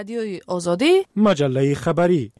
رادیوی آزادی، مجله خبری.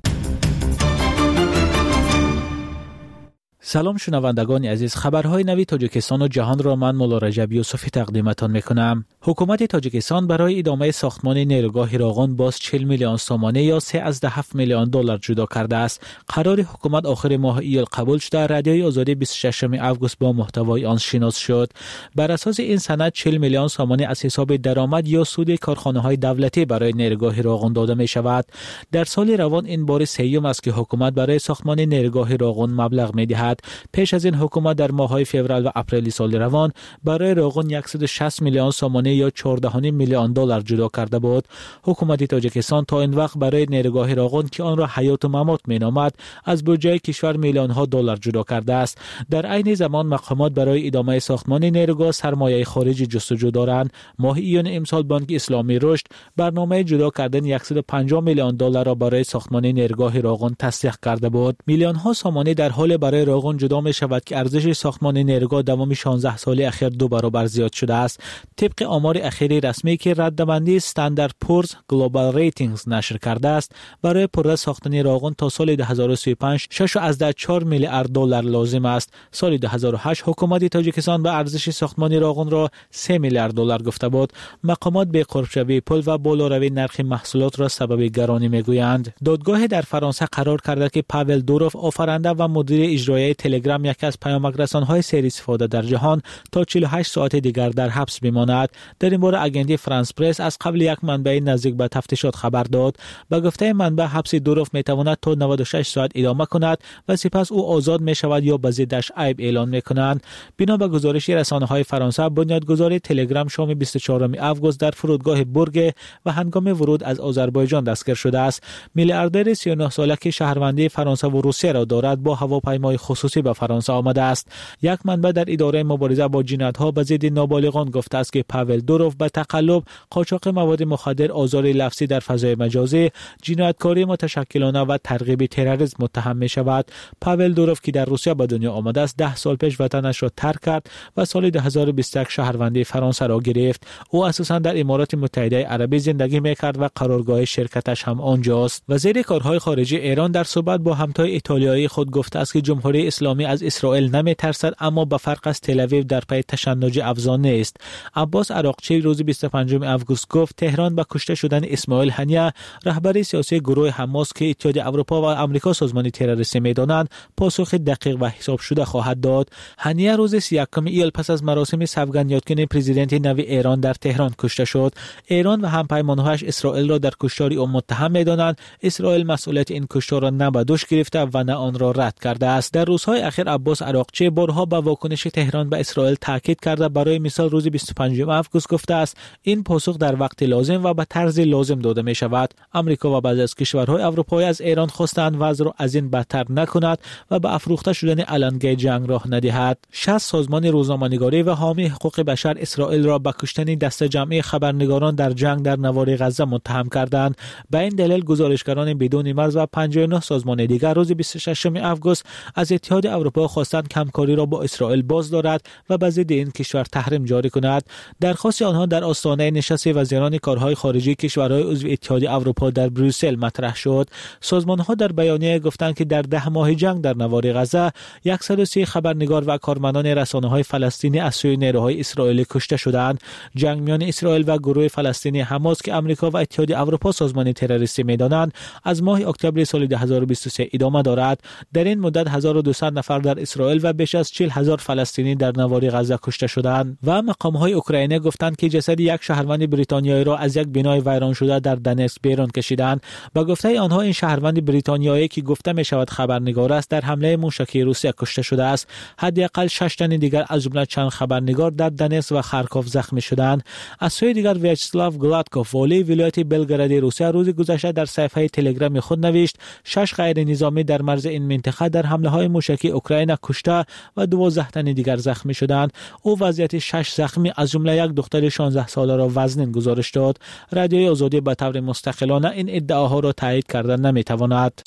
سلام شنوندگان عزیز، خبرهای نوی تاجیکستان و جهان را من مولا رجب یوسفی تقدیمتان میکنم. حکومت تاجیکستان برای ادامه ساختمان نیروگاه هیراقون باز 40 میلیون سومانه یا 3.7 میلیون دلار جدا کرده است. قرار حکومت آخر ماه ایول قبول شده. رادیوی آزادی 26 آگوست با محتوای آن شناس شد. بر اساس این سند 40 میلیون سومانه از حساب درآمد یا سود کارخانه‌های دولتی برای نیروگاه هیراقون داده می شود. در سال روان این بار سوم است که حکومت برای ساختمان نیروگاه هیراقون مبلغ می دهد. پیش از این حکومت در ماه‌های فوریه و اپریل سال روان برای راغون 160 میلیون سومانه یا 14 میلیون دلار جدا کرده بود. حکومت تاجیکستان تا این وقت برای نیروگاه راغون که آن را حیات و ممات می‌نامد از بودجه کشور میلیون ها دلار جدا کرده است. در عین زمان مقامات برای ادامه ساختمان نیروگاه سرمایه خارجی جستجو دارند. ماه ایون امسال بانک اسلامی رشد برنامه جدا کردن 150 میلیون دلار را برای ساختمان نیروگاه راغون تصدیق کرده بود. میلیون ها سومانه در حال برای راغون جدا می شود که ارزش ساختمان نیروگاه دوام 16 سال اخیر 2 برابر زیاد شده است. طبق آمار اخیری رسمی که رده‌بندی استاندارد پورز گلوبال ریتینگز نشر کرده است، برای پرده ساختن راغون تا سال 2035 6.4 میلیارد دلار لازم است. سال 2008 حکومت تاجیکستان به ارزش ساختمان راغون را 3 میلیارد دلار گفته بود. مقامات به قرب‌شوی پول و بالاروی نرخ محصولات را سبب گرانی میگویند. دادگاه در فرانسه قرار کرده که پاول دوروف آفرینده و مدیر اجرایی تلگرام یکی از پیامک‌رسان‌های سری استفاده در جهان تا 48 ساعت دیگر در حبس بماند. در این باره اژانس فرانس پرس از قبل یک منبع نزدیک به تفتیشات خبر داد. به گفته منبع حبس دوروف میتواند تا 96 ساعت ادامه کند و سپس او آزاد می شود یا به ضدش عیب اعلان میکنند. بنا به گزارش رسانه‌های فرانسه، بنیادگذار تلگرام شام 24 آگوست در فرودگاه برگ و هنگام ورود از آذربایجان دستگیر شده است. میلیاردر 39 ساله که شهروندی فرانسه و روسیه را دارد با هواپیمای خصوصی به فرانسه آمده است. یک منبع در اداره مبارزه با جنایت‌ها به ضد نابالغان گفته است که پاول دوروف به تقلب، قاچاق مواد مخدر، آزار لفظی در فضای مجازی، جنایتکاری متشکلانه و ترغیب تروریسم متهم می شود. پاول دوروف که در روسیه به دنیا آمده است 10 سال پیش وطنش را ترک کرد و سال 2021 شهروندی فرانسه را گرفت. او اساساً در امارات متحده عربی زندگی می‌کرد و قرارگاه شرکتش هم آنجاست. وزیر کارهای خارجه ایران در صحبت با همتای ایتالیایی خود گفته است که جمهوری اسلامی از اسرائیل نمی‌ترسد، اما به فرق از تل‌آویو در پی تشنج افزان نیست. عباس عراقچی روز 25 آگوست گفت تهران با کشته شدن اسماعیل هنیه، رهبر سیاسی گروه حماس که اتحاد اروپا و آمریکا سازمان تروریستی می‌دانند، پاسخ دقیق و حساب شده خواهد داد. هنیه روز 31 ایول پس از مراسم سوگند یادگیری پرزیدنت نوی ایران در تهران کشته شد. ایران و همپیمان‌هایش اسرائیل را در کشتار او متهم می‌دانند. اسرائیل مسئولیت این کشتار را نه به دوش گرفته و نه آن را رد کرده است. در روزهای اخیر عباس عراقچی بارها به واکنش تهران به اسرائیل تاکید کرده. برای مثال روز 25 آگوست گفته است این پاسخ در وقت لازم و به طرز لازم داده می شود. آمریکا و بعضی از کشورهای اروپایی از ایران خواستند وضع را از این بدتر نکند و به افروخته شدن علنگی جنگ راه ندهد. 60 سازمان روزنامه‌نگاری و حامی حقوق بشر اسرائیل را به کشتن دست جمعی خبرنگاران در جنگ در نوار غزه متهم کردند. به این دلیل گزارشگران بدون مرز و 59 سازمان دیگر روز 26 آگوست از اتحاد اروپا خواستند همکاری را با اسرائیل باز دارد و به ضد این کشور تحریم جاری کند. درخواست آنها در آستانه نشست وزیران کارهای خارجه کشورهای عضو اتحاد اروپا در بروسل مطرح شد. سازمانها در بیانیه گفتند که در 10 ماه جنگ در نوار غزه 130 خبرنگار و کارمندان رسانه‌های فلسطینی از سوی نیروهای اسرائیلی کشته شدند. جنگ میان اسرائیل و گروه فلسطینی حماس که آمریکا و اتحاد اروپا سازمان تروریستی می‌دانند از ماه اکتبر سال 2023 ادامه دارد. در این مدت 1200 نفر در اسرائیل و بیش از 40,000 فلسطینی در نوار غزه کشته شدند و مقام‌های اوکراینی گفتند که جسد یک شهروند بریتانیایی را از یک بنای ویران شده در دنسک بیرون کشیدند. با گفته آنها این شهروند بریتانیایی که گفته می شود خبرنگار است در حمله موشکی روسیه کشته شده است. حداقل 6 تن دیگر از جمله چند خبرنگار در دنسک و خارکوف زخمی شدند. از سوی دیگر ویاچسلاو گلادکوف والی ولایت بلگراد روسیه روز گذشته در صفحه تلگرام خود نوشت 6 غیر نظامی در مرز این منطقه در حمله‌های موشکی اوکراین کشته و 12 تن دیگر زخمی شدند. او وضعیت 6 زخمی از جمله یک دختر 16 ساله را وزنین گزارش داد. رادیوی آزادی به طور مستقلانه این ادعاها را تایید کردن نمی‌تواند.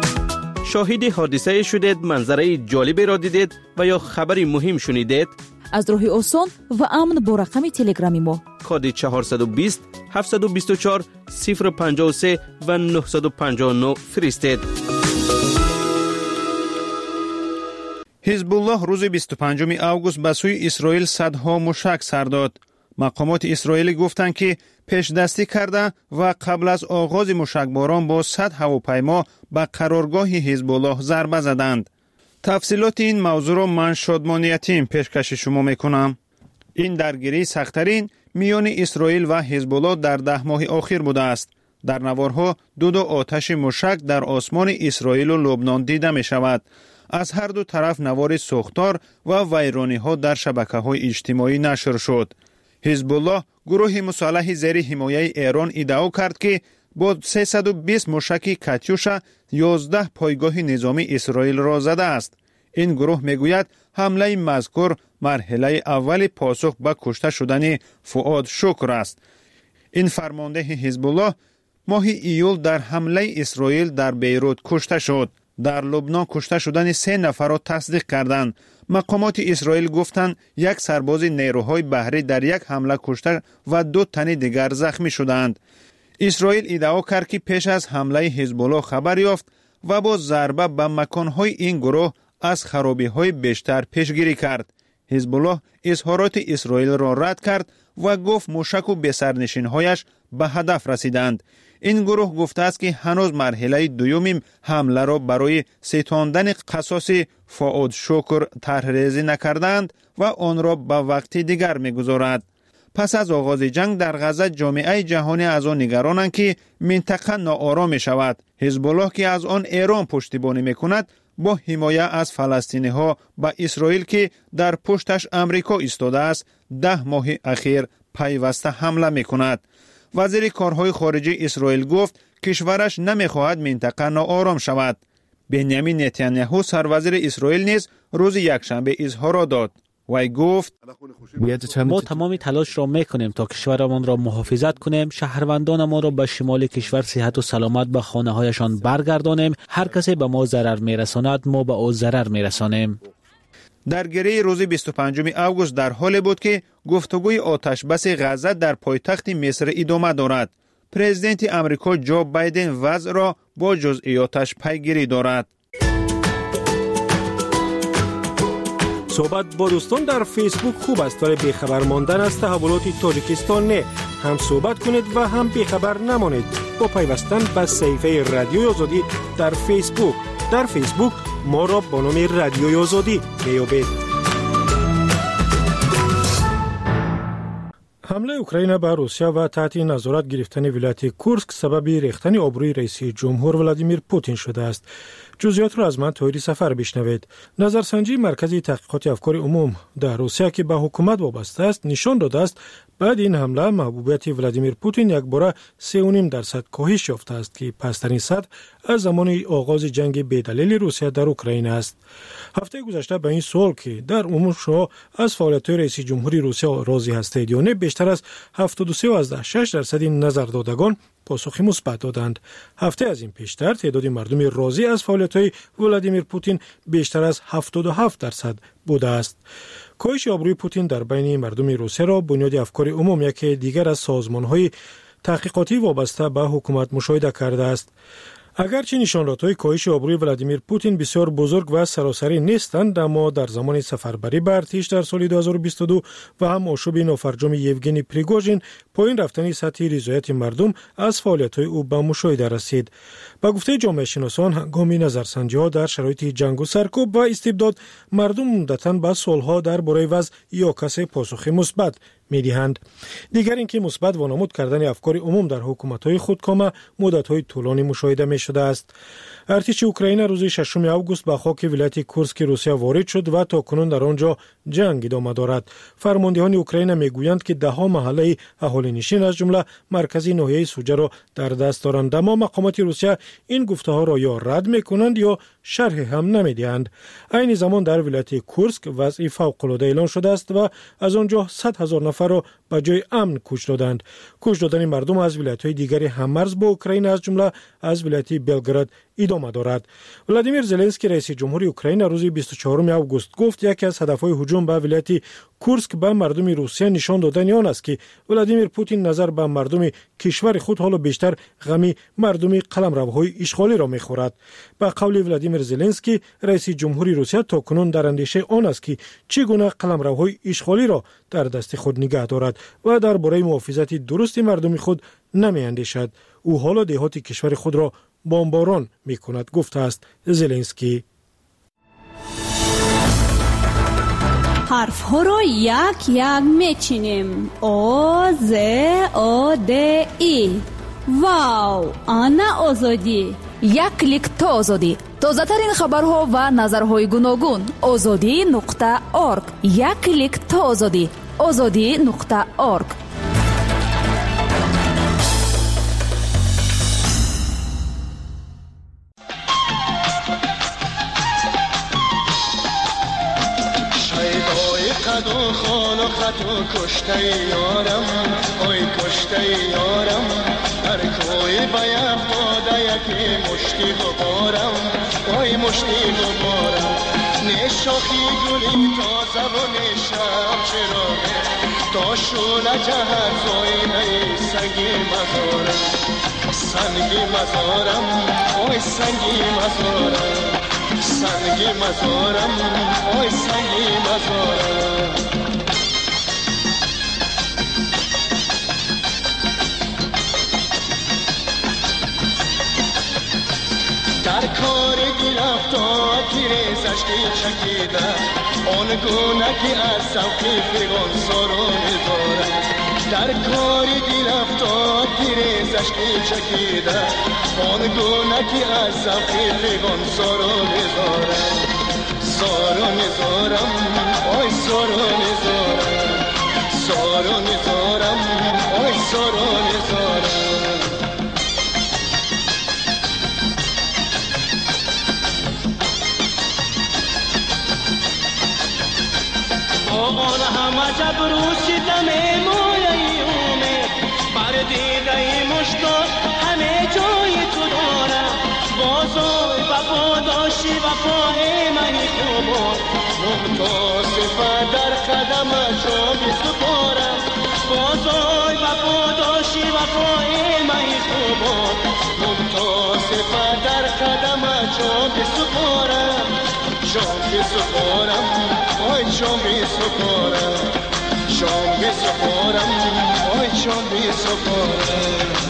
شاهد حادثه شدید، منظره جالبی را دیدید و یا خبری مهم شنیدید؟ از راه آسان و امن با رقم تلگرامی ما کد 420 724 053 و 959 فرستید. حزب الله روز 25 آگوست به سوی اسرائیل صدها موشک سر داد. مقامات اسرائیلی گفتند که پیش دستی کرده و قبل از آغاز موشکباران با 100 هواپیما به قرارگاه حزب الله ضربه زدند. تفصیلات این موضوع را من شادمان یتیم پیشکش شما میکنم. این درگیری سخت‌ترین میان اسرائیل و حزب الله در 10 ماه اخیر بوده است. در نوارها دو آتش موشک در آسمان اسرائیل و لبنان دیده می شود. از هر دو طرف نوار سوختار و ویرانی ها در شبکه‌های اجتماعی نشر شد. حزب الله گروه مسلح زیر حمایه ایران ادعا کرد که با 320 موشک کاتیوشا 11 پایگاه نظامی اسرائیل را زده است. این گروه میگوید حمله مذکور مرحله اول پاسخ به کشته شدن فؤاد شکر است. این فرمانده حزب الله ماه ایول در حمله اسرائیل در بیروت کشته شد. در لبنان کشته شدن 3 نفر را تصدیق کردند. مقامات اسرائیل گفتند یک سرباز نیروهای بحری در یک حمله کشته و 2 تن دیگر زخمی شدند. اسرائیل ادعا کرد که پیش از حمله حزب الله خبر یافت و با ضربه به مکانهای این گروه از خرابی‌های بیشتر پیشگیری کرد. حزب الله اظهارات اسرائیل را رد کرد و گفت موشک و بسرنشین‌هایش به هدف رسیدند. این گروه گفته است که هنوز مرحله دوم حمله را برای ستاندن قصاص فؤاد شکر طرح‌ریزی نکردند و آن را به وقت دیگر می‌گذارد. پس از آغاز جنگ در غزه جامعه جهانی از آن نگرانند که منطقه ناآرام می‌شود. حزب الله که از آن ایران پشتیبانی می‌کند با حمایت از فلسطینی‌ها به اسرائیل که در پشتش امریکا ایستاده است 10 ماه اخیر پیوسته حمله می‌کند. وزیر کارهای خارجه اسرائیل گفت کشورش نمی‌خواهد منطقه ناآرام شود. بنیامین نتانیاهو سروزیر اسرائیل نیز روز یکشنبه اظهار داد. وی گفت ما تمام تلاش را میکنیم تا کشورمان را محافظت کنیم، شهروندانمان را به شمال کشور صحت و سلامت به خانه هایشان برگردانیم. هر کسی به ما ضرر میرساند ما به او ضرر میرسانیم. درگیری روز 25 آگوست در حالی بود که گفتگوی آتش بس غزه در پایتخت مصر ادامه دارد. پرزیدنت امریکا جو بایدن وضع را با جزئیاتش پیگیری دارد. صحبت با دوستان در فیسبوک خوب است ولی بیخبر ماندن از تحولات تاجیکستان نه. هم صحبت کنید و هم بیخبر نمانید با پیوستن به صفحه رادیوی آزادی در فیسبوک. در فیسبوک ما را با نام رادیوی آزادی میابید. حمله اوکراین به روسیه و تحت نظارت گرفتن ولایت کورسک سبب ریختن آبروی رئیس جمهور ولادیمیر پوتین شده است. جزئیات را از من طاهری سفر بشنوید. نظرسنجی مرکزی تحقیقات افکار عموم در روسیه که به حکومت وابسته است نشان داده است بعد این حمله محبوبیت ولادیمیر پوتین یک باره 3.5% کاهش یافته است که پسترین سطح از زمان آغاز جنگ بی‌دلیل روسیه در اوکراین است. هفته گذشته به این سوال که در عموم شما از فعالیت رئیس جمهوری روسیه راضی هستید یا نه بیشتر از 73.6% نظر دادگان پاسخ مثبت دادند. هفته از این پیشتر تعداد مردم راضی از فعالیت‌های ولادیمیر پوتین بیشتر از 77% بوده است. کاهش آبروی پوتین در بین مردم روسیه را بنیاد افکار عموم یکی دیگر از سازمان‌های تحقیقاتی وابسته به حکومت مشاهده کرده است. اگرچه نشانات‌های کاهش آبروی ولادیمیر پوتین بسیار بزرگ و سراسری نیستند، اما در زمان سفربری به ارتش در سال 2022 و هم آشوب نافرجام یوگنی پریگوژین پایین رفتن سطح رضایت مردم از فعالیت‌های او به مشاهده رسید. با گفته جامعه شناسان هنگام نظرسنجی‌ها در شرایط جنگ و سرکوب و استبداد مردم عمدتاً به سوال‌ها درباره وضع یا کسب پاسخ مثبت می‌دهند. دیگر اینکه مثبت وانمود کردن افکار عموم در حکومت‌های خودکامه مدت‌های طولانی مشاهده می‌شده است. ارتش اوکراین روز 6 آگوست به خاک ولایت کورسک روسیه وارد شد و تاکنون در آنجا جنگ ادامه دارد. فرماندهان اوکراین میگویند که ده‌ها محله اهالی نشین از جمله مرکزی ناحیه سوجه را در دست دارند، اما مقامات روسیه این گفته‌ها را یا رد می‌کنند یا شرح هم نمی‌دهند. این زمان در ولایت کورسک وضع فوق‌العاده اعلان شده است و از آنجا 100,000 نفر را به جای امن کوچ دادند. کوچ دادن مردم از ولایت‌های دیگری هم‌مرز با اوکراین از جمله از ولایت بلگراد ادامه دارد. ولادیمیر زلنسکی رئیس جمهوری اوکراین روز 24 آگوست گفت یکی از هدف‌های هجوم به ولایت کورسک به مردم روسیه نشان دادن آن است که ولادیمیر پوتین نظر به مردم کشور خود حالا بیشتر غمی مردم قلمروهای اشغالی را می‌خورد. به قول ولادیمیر زلنسکی رئیس جمهوری روسیه تاکنون در اندیشه آن است که چگونه قلمروهای اشغالی را در دست خود نگه دارد و درباره محافظت درست مردم خود نمی‌اندیشد. او حالا دهات کشور خود را بمباران می‌کند، گفته است زلنسکی. حرف ها رو یک یک میچینیم. او ز او د ای. واو، آنا آزادی. یک کلیک تا آزادی. تازه ترین خبرها و نظرهای گوناگون. azadi.org. یک کلیک تا آزادی. azadi.org. خدو خان و خطو کشته یارم، اوی کشته یارم، در کوی باید باده یکی مشتی غبارم، اوی مشتی غبارم. نشاخی گلی تازه و نشم چراغه، تا شوله جهت زاینه سنگی مزارم، سنگی مزارم، اوی سنگی مزارم، سنگی مزارم، اوی سنگی مزارم. در کار گرفتار تیرزشتی چکیده، آن گونه که از سوقی فیغان سارو می‌دارد. در کار گرفتار تیرزشتی چکیده، آن گونه که از سوقی فیغان سارو می‌دارد. سارو می‌دارم، آی سارو می‌دارم، سارو می‌دارم، آی سارو می‌دارم. آن همه جبروسی دمه مویی اومد، بر دیده مشتاق همه جای تو دارم. بازای وفا داشتی وفای منی خوبان، ممتاسفه در قدم جا بسپارم. بازای وفا داشتی وفای منی خوبان، ممتاسفه در قدم جا بسپارم. جام بسپارم، آی جام بسپارم، جام بسپارم، آی جام بسپارم.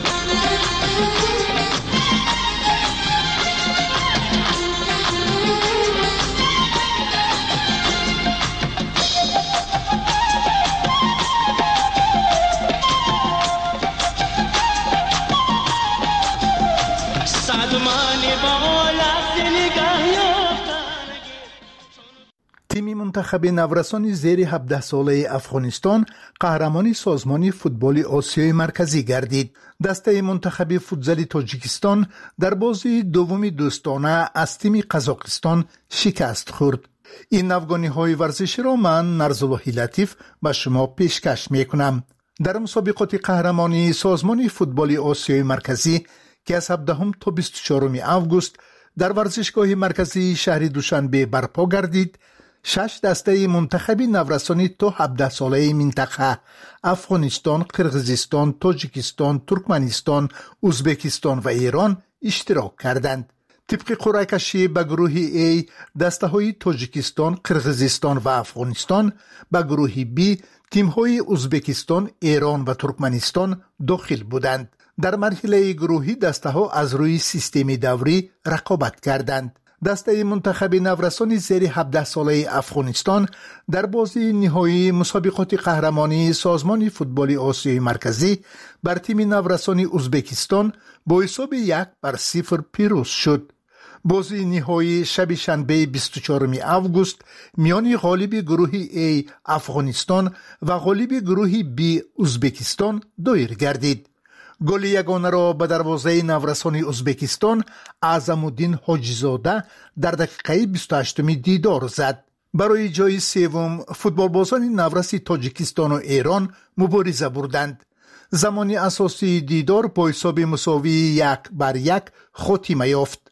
تیم منتخب نورسان زیر 17 ساله افغانستان قهرمان سازمان فوتبال آسیای مرکزی گردید. دسته منتخب فوتزال تاجیکستان در بازی دوم دوستانه از تیم قزاقستان شکست خورد. این افغانی ورزشی را من نرزاللهی لطیف به شما پیشکش میکنم. در مسابقات قهرمانی سازمان فوتبال آسیای مرکزی که از 17 تا 24 آگوست در ورزشگاه مرکزی شهر دوشنبه برپا گردید، 6 دسته منتخب نورسانی تا 17 ساله منطقه افغانستان، قرغیزستان، تاجیکستان، ترکمنستان، ازبکستان و ایران اشتراک کردند. طبق قرعه کشی به گروه A دسته های تاجیکستان، قرغیزستان و افغانستان، به گروه B تیم های ازبکستان، ایران و ترکمنستان داخل بودند. در مرحله گروهی دسته ها از روی سیستم دوری رقابت کردند. دسته منتخب نورسان زیر 17 ساله افغانستان در بازی نهایی مسابقات قهرمانی سازمان فوتبال آسیای مرکزی بر تیم نورسان ازبکستان با حساب 1-0 پیروز شد. بازی نهایی شب شنبه 24 آگوست میان غالب گروه A افغانستان و غالب گروه B ازبکستان دایر گردید. گل یگانه را به دروازه نورسان ازبکستان اعظم‌الدین حاجی‌زاده در دقیقه 28 دیدار زد. برای جای سوم فوتبالبازان نورس تاجیکستان و ایران مبارزه بردند. زمان اساسی دیدار با حساب مساوی 1-1 خاتمه یافت.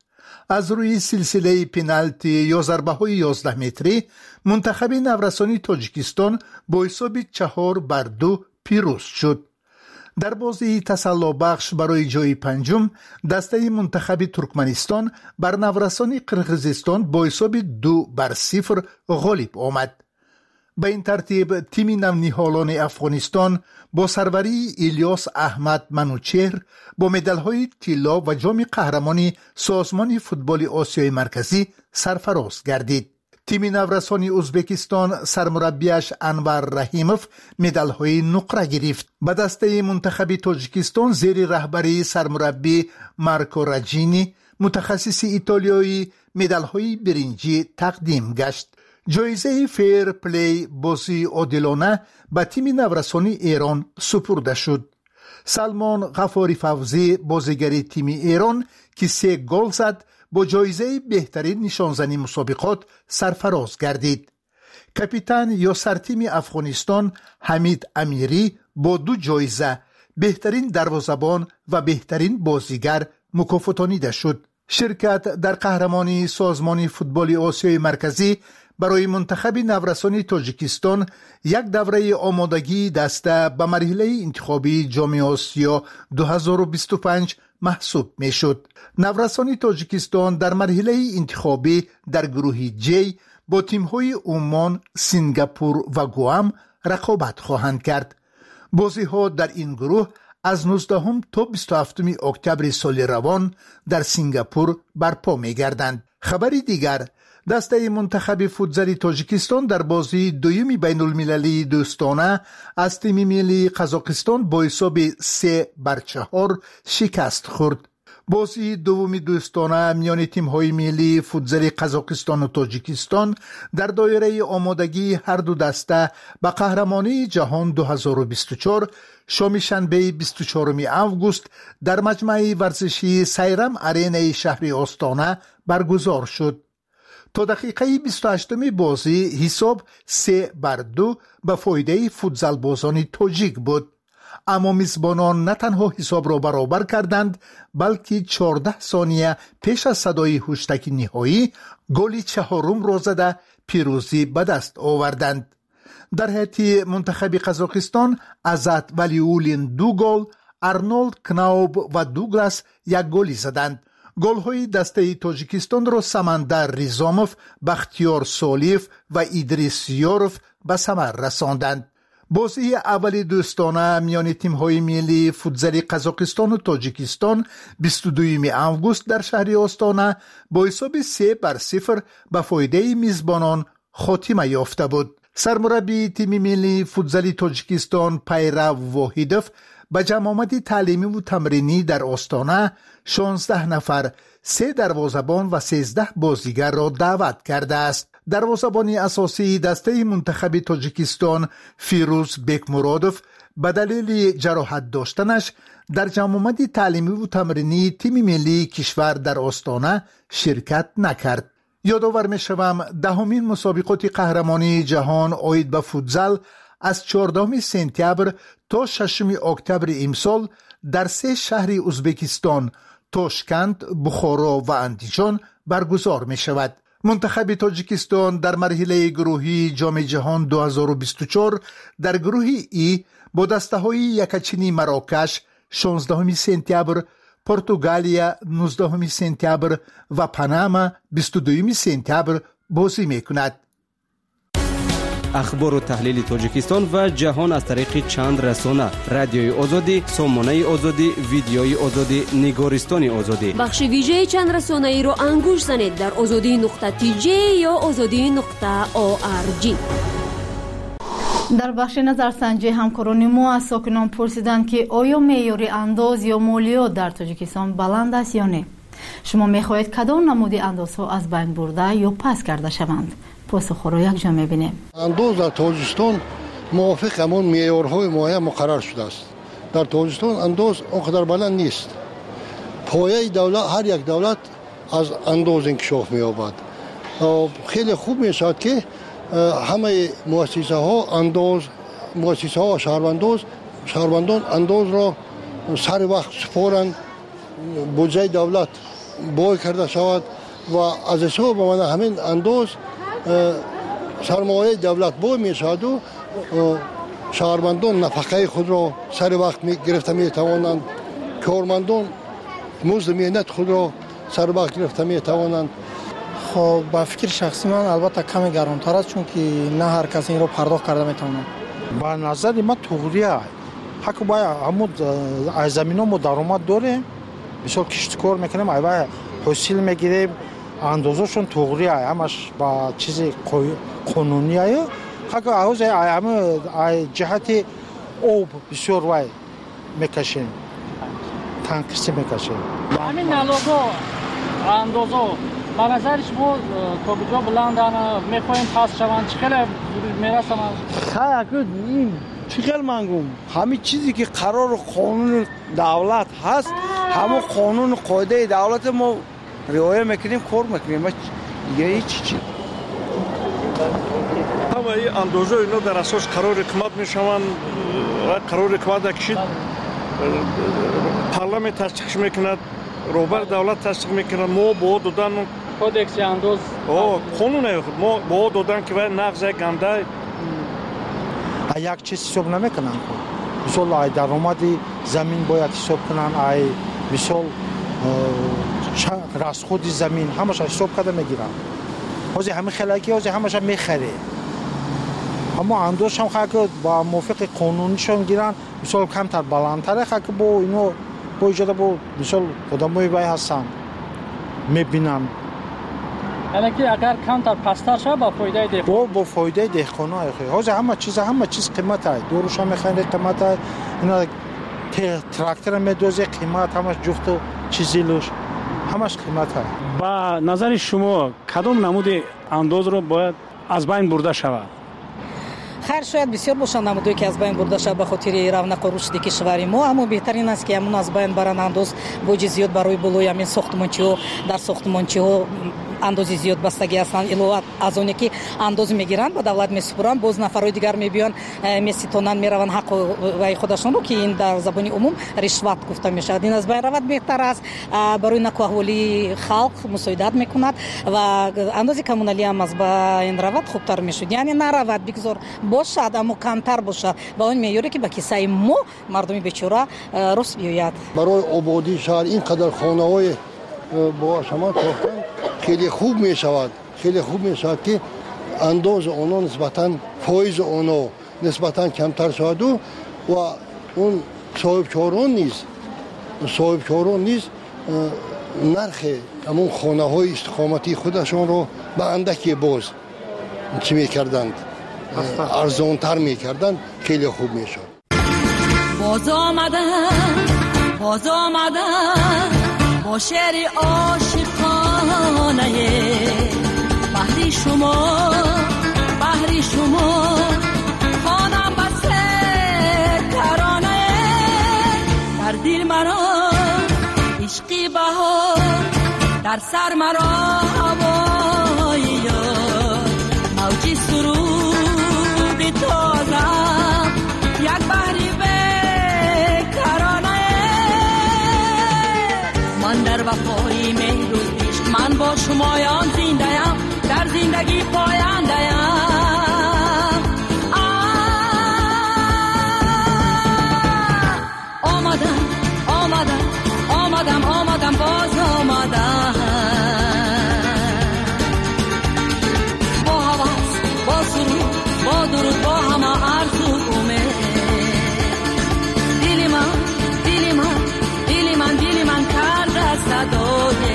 از روی سلسله پنالتی یا ضربه‌های 11 متری منتخب نورسانی تاجیکستان با حساب 4-2 پیروز شد. در بازی تسلا بخش برای جای پنجم دسته منتخب ترکمنستان بر نورسان قرقیزستان با حساب 2-0 غالب آمد. به این ترتیب تیم نونیهالان افغانستان با سروری الیاس احمد منوچهر با مدال‌های طلا و جام قهرمانی سازمان فوتبال آسیای مرکزی سرفراز گردید. تیم نورسان ازبکستان سرمربیش انور رحیموف مدال‌های نقره گرفت. به دسته منتخب تاجیکستان زیر رهبری سرمربی مارکو راجینی متخصص ایتالیایی مدال‌های برنجی تقدیم گشت. جایزه فیر پلی بازی عادلانه به تیم نورسانی ایران سپرده شد. سلمان غفاری فوزی بازیگر تیم ایران که 3 گل زد با جایزه بهترین نشانزنی مسابقات سرفراز گردید. کاپیتان یا سرتیم افغانستان حمید امیری با 2 جایزه بهترین دروازه‌بان و بهترین بازیگر مکافاتانیده شد. شرکت در قهرمانی سازمان فوتبال آسیای مرکزی برای منتخب نورسان تاجیکستان یک دوره آمادگی دسته به مرحله انتخابی جام آسیا 2025 محسوب می شد. نورسان تاجیکستان در مرحله انتخابی در گروه جی با تیم‌های عمان، سنگاپور و گوام رقابت خواهند کرد. بازی‌ها در این گروه از 19 تا 27 اکتبر سال روان در سنگاپور برپا می گردند. خبری دیگر، دسته منتخب فوتزال تاجیکستان در بازی دومی بین المللی دوستانه از تیم ملی قزاقستان با حساب 3-4 شکست خورد. بازی دومی دوستانه میان تیم‌های ملی فوتزال قزاقستان و تاجیکستان در دایره آمادگی هر دو دسته به قهرمانی جهان 2024 شام شنبه 24 آگوست در مجمع ورزشی سیرم آرینای شهر آستانه برگزار شد. تا دقیقه 28 بازی حساب 3-2 به فایده فوتزال بازان تاجیک بود. اما میزبانان نه تنها حساب را برابر کردند بلکه 14 ثانیه پیش از صدای هشتک نهایی گل چهارم را زده پیروزی به دست آوردند. در هیئت منتخب قزاقستان عزت ولیولین 2 گل، ارنولد کناوب و دوگلاس 1 گلی زدند. گل‌های دسته تاجیکستان را سمندر ریزاموف، بختیار سالیف و ایدریس یاروف به ثمر رساندند. بازی اول دوستانه میان تیم‌های ملی فوتزال قزاقستان و تاجیکستان 22 آگوست در شهر آستانه با حساب 3-0 به فایده میزبانان خاتمه یافته بود. سرمربی تیم ملی فوتزال تاجیکستان پیرو واحدوف به جمع آمد تعلیمی و تمرینی در آستانه 16 نفر 3 دروازه‌بان و 13 بازیگر را دعوت کرده است. دروازه‌بان اساسی دسته منتخب تاجیکستان فیروز بیکمرادوف به دلیل جراحت داشتنش در جمع آمد تعلیمی و تمرینی تیم ملی کشور در آستانه شرکت نکرد. یادآور می‌شوم دهمین مسابقات قهرمانی جهان عاید به فوتزال از 14 سپتامبر تا 6 اکتبر امسال در 3 شهر ازبکستان تاشکند، بخارا و اندیجان برگزار می شود. منتخب تاجیکستان در مرحله گروهی جام جهان 2024 در گروه ای با دسته های یکچینی مراکش 16 سپتامبر، پرتغالیا 19 سپتامبر و پاناما 22 سپتامبر بازی می کند. اخبار و تحلیل تاجیکستان و جهان از طریق چند رسانه: رادیوی آزادی، سامانه آزادی، ویدیوی آزادی، نگارستان آزادی. بخش ویژه چند رسانه ای را انگوش زنید در azadi.tj یا azadi.org. در بخش نظرسنجی همکاران ما از ساکنان پرسیدند که آیا معیار انداز یا مالیات در تاجیکستان بلند است یا نه. شما می‌خواهید کدام نمود اندازها از بین برده یا پس کرده شوند؟ پاسخ را یک جا می‌بینیم. انداز در تاجیکستان موافق همون معیارهای معین مقرر شده است. در تاجیکستان انداز اونقدر بلند نیست. پایه دولت، هر یک دولت از انداز انکشاف می‌یابد. خیلی خوب می‌شود که همه مؤسسه‌ها و شهروندان انداز را سر وقت سپارند. بودجه دولت بای کرده شود و از حساب من همین انداز سرمایه دولت بای می شود و شهروندان نفقه خود را سر وقت گرفته می توانند، کارمندان مزد مهنت خود را سر وقت گرفته می توانند. خب با فکر شخصی من البته کمی گرانتر است، چون که نه هر کس این رو پرداخت کرده می تواند. با نظر من توغریه حق باید همون از زمین ها ما درآمد داریم، بسیار کشتکار میکنیم، باید حاصل میگیریم، اندازه‌شون توغریه همش با چیز قانونیه. حق از همه جهت آب بسیار وای میکشیم، تنقیصی میکشیم. همین نلاغا اندازه به نظرش ما تا کجا بلندن میخوایم پس شوند چقدر میرسن؟ خیلی این چقدر منگم همین چیزی که قرار قانون دولت هست، همه قانون قاعده دولت ما رعایت میکنیم، کار میکنیم. دیگه چی همه این اندازه اینا در اساس قرار حکومت میشوند، قرار حکومت کشید، پارلمان تصدیق میکند، روبر دولت تصدیق میکند. ما با دادن کودکس انداز قانون ما با دادن که باید نقض گنده یک چیز حساب نمیکنن. مثلا ای درآمدی زمین باید حساب کنن، ای مثلا راسخود زمین همش حساب کرده میگیرن. حاضی همه خلاقی حاضی همش میخره، اما اندوش هم خاک با موافق قانونیشون گیرن، مثلا کمتر بلندتره خاک با اینو با ایجاد با مثلا آدمای وای هستن میبینن. یعنی که اگر کمتر پستر شه با فایده دهقان، با فایده دهقانا اخی حاضی همه چیز قیمت های دوروش هم میخنده، قیمت های اینا تراکتور میدوزه، قیمت همش جفت و چیزی لوش همش قیمت های. با نظر شما کدام نمود انداز رو باید از بین برده شود؟ خیر شاید بسیار باشند نمودهایی که از بین برده شود به خاطر رونق و رشد کشور ما، اما بهترین است که همون از بین برن انداز بوج زیاد برای بالای همین ساختمانچی‌ها، در ساختمانچی‌ها اندازی زیاد بستگی هستند. علاوه از اون که انداز میگیرن با دولت میسپرن، باز نفرای دیگر میبیان میستونن میرون حق وای خودشون رو که این در زبان عموم رشوت گفته میشه. این از بین رود بهتر است، برای نکوهولی خلق مساعدت میکند و اندازی کمونالی هم از بین رود خوبتر میشود. یعنی نرود بگذار باشد اما کمتر باشد با اون میاره که با کیسه ما مردمی بیچاره رس بیاید. برای آبادی شهر اینقدر خانه‌های با شما ساختن خیلی خوب می شود، خیلی خوب می شود که انداز آنها نسبتاً فایز آنها نسبتاً کمتر شود و اون صاحبکاران نیز نرخ همون خانه های استقامتی خودشان رو به اندکی باز چی می کردند، ارزانتر می کردند، خیلی خوب می شود. باز آمدن با شعر عاشقانه بحری شما خانم بسته ترانه در دل مرا عشقی بهار، در سر مرا هوای یار، موجی سرود تازه یک بحری بیکرانه من در وفای مهر و عشق من با شمایان زنده‌ام، در زندگی پاینده‌ام. آمدم باز آمدم با حواس با سرود با درود با همه آرزو امید. دل من کرده صدای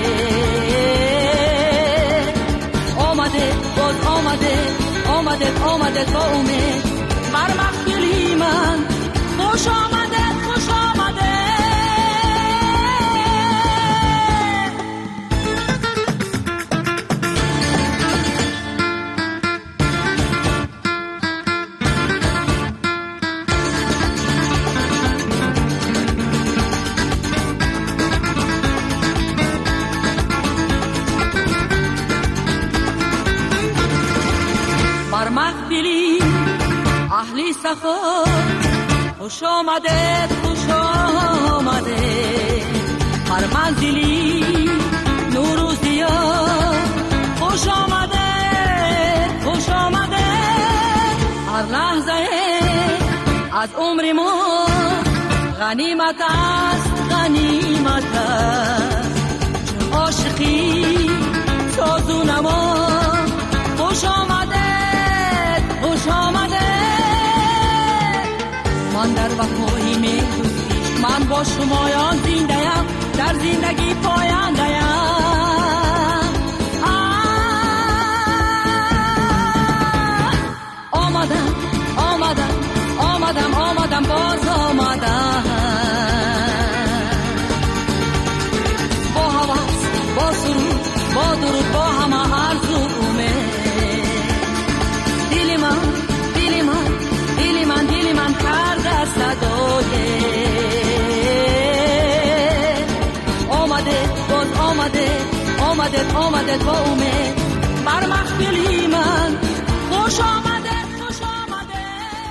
آمده با امید بر مخدلی من خوش آمده. بر مخدلی اهلی سخا خوش آمده هر منزلی از عمر ما غنیمت است غنیمت است چون عاشقی ساز و نما خوش آمده خوش آمده من در وفای میل من با شمایان زنده‌ام در زندگی پاینده‌ام آمدم آمدم آمدم آمدم باز آمدم با حواس با سرود با درود با همه آرزومه دل من دل من دل من دل من کرده صدای آمده با امید بر محفلی من خوش آمده خوش آمده.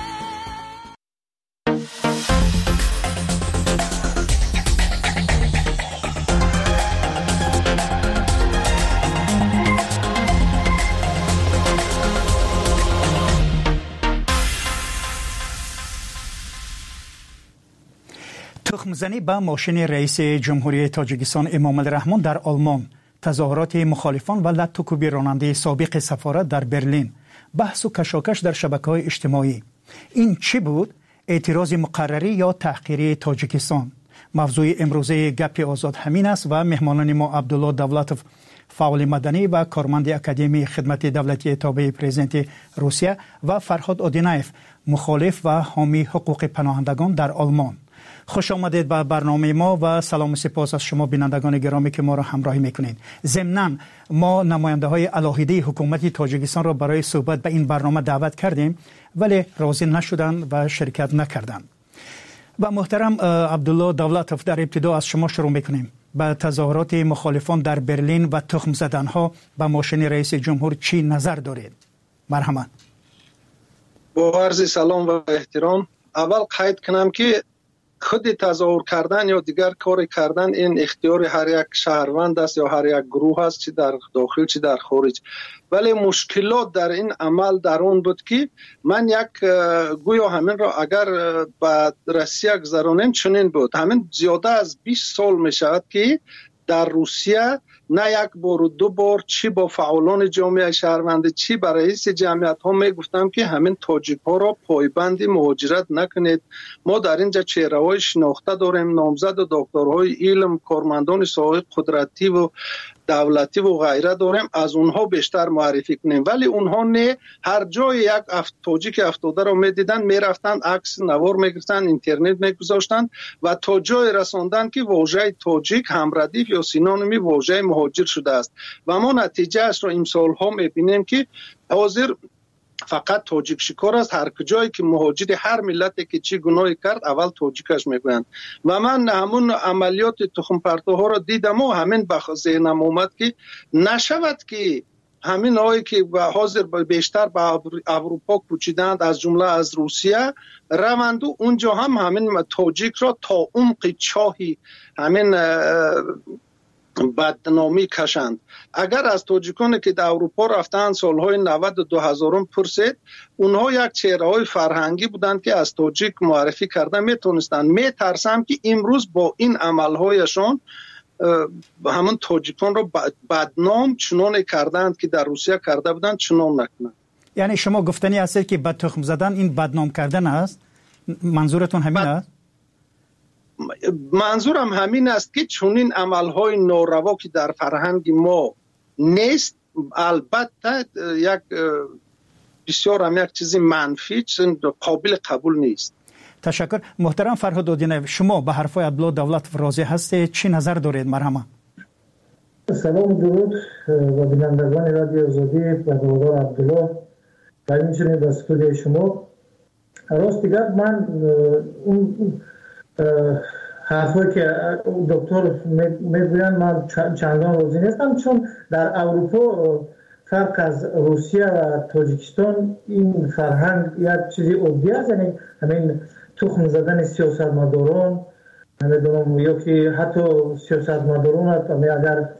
تخمزنی به ماشین رئیس جمهوری تاجیکستان امام الرحمن در آلمان، تظاهرات مخالفان و لطوکوبی راننده سابق سفارت در برلین، بحث و کشاکش در شبکه‌های اجتماعی. این چی بود؟ اعتراض مقرری یا تحقیری تاجیکستان؟ موضوع امروزه گپ آزاد همین است و مهمانان ما عبدالله دولتوف، فعال مدنی و کارمند اکادمی خدمت دولتی تابع پرزیدنت روسیه، و فرهاد آدینایف، مخالف و حامی حقوق پناهندگان در آلمان. خوش آمدید به برنامه ما و سلام و سپاس از شما بینندگان گرامی که ما را همراهی میکنید. ضمناً ما نماینده های علاهیده حکومت تاجیکستان را برای صحبت به این برنامه دعوت کردیم ولی راضی نشدند و شرکت نکردند. و محترم عبدالله دولتوف، در ابتدا از شما شروع میکنیم. به تظاهرات مخالفان در برلین و تخم زدنها به ماشین رئیس جمهور چی نظر دارید؟ مرحبا. با عرض سلام و احترام، اول قید کنم که خود تظاهر کردن یا دیگر کار کردن این اختیار هر یک شهروند است یا هر یک گروه است، چه در داخل چه در خارج. ولی مشکلات در این عمل در اون بود که من گویا همین را اگر به روسیه گذرانیم چنین بود. همین زیاده از 20 سال می شود که در روسیه نه یک بار و دو بار چی با فعالان جامعه شهروندی چی با رئیس جمعیت ها می گفتم که همین تاجیک ها را پایبند مهاجرت نکنید. ما در اینجا چهره های شناخته داریم، نامزد و دکترهای علم، کارمندان ساحه قدرتی و دولتی و غیره داریم، از اونها بیشتر معرفی کنیم. ولی اونها نه، هر جای یک تاجیک افتاده را میدیدن میرفتن عکس نوار میگرفتن، اینترنت میگذاشتن و تا جای رساندن که واژه تاجیک همردیف یا سینونیمی واژه مهاجر شده است و ما نتیجه اش را امسال ها میبینیم که حاضر فقط تاجیک شکار است. هر کجایی که مهاجر هر ملتی که چی گناهی کرد اول تاجیکش میگویند و من همون عملیات تخم پرتوها را دیدم و همین به ذهنم اومد که نشود که همین هایی که حاضر بیشتر به اروپا کوچیدند از جمله از روسیه روند و اونجا هم همین تاجیک را تا عمق چاهی همین بدنامی کشند. اگر از تاجیکانی که در اروپا رفتن سالهای 90 و 2000 پرسید، اونها یک چهره‌های فرهنگی بودند که از تاجیک معرفی کردن میتونستند. میترسم که امروز با این عملهایشان همون تاجیکان رو بدنام چنان کردند که در روسیه کرده بودند چنان نکنند. یعنی شما گفتنی هستید که بد تخم زدن این بدنام کردن است؟ منظورتون همین است؟ منظورم همین است که چنین عملهای ناروا که در فرهنگ ما نیست، البته یک بسیار هم یک چیزی منفی قابل قبول نیست. تشکر. محترم فرهاد آدینایف، شما به حرفای عبدالله دولتوف راضی هستید؟ چی نظر دارید؟ مرحبا. سلام و درود و بینندگان رادیو آزادی و دوادار عبدالله و همچنین در استودیوی شما. راست دیگر من اون حرفایی که دکتر میگویند من چندان راضی نیستم، چون در اروپا فرق از روسیه و تاجیکستان این فرهنگ یک چیزی عادی است، یعنی همین تخم زدن سیاستمداران، نمیدونم یا که حتی سیاستمداران اگر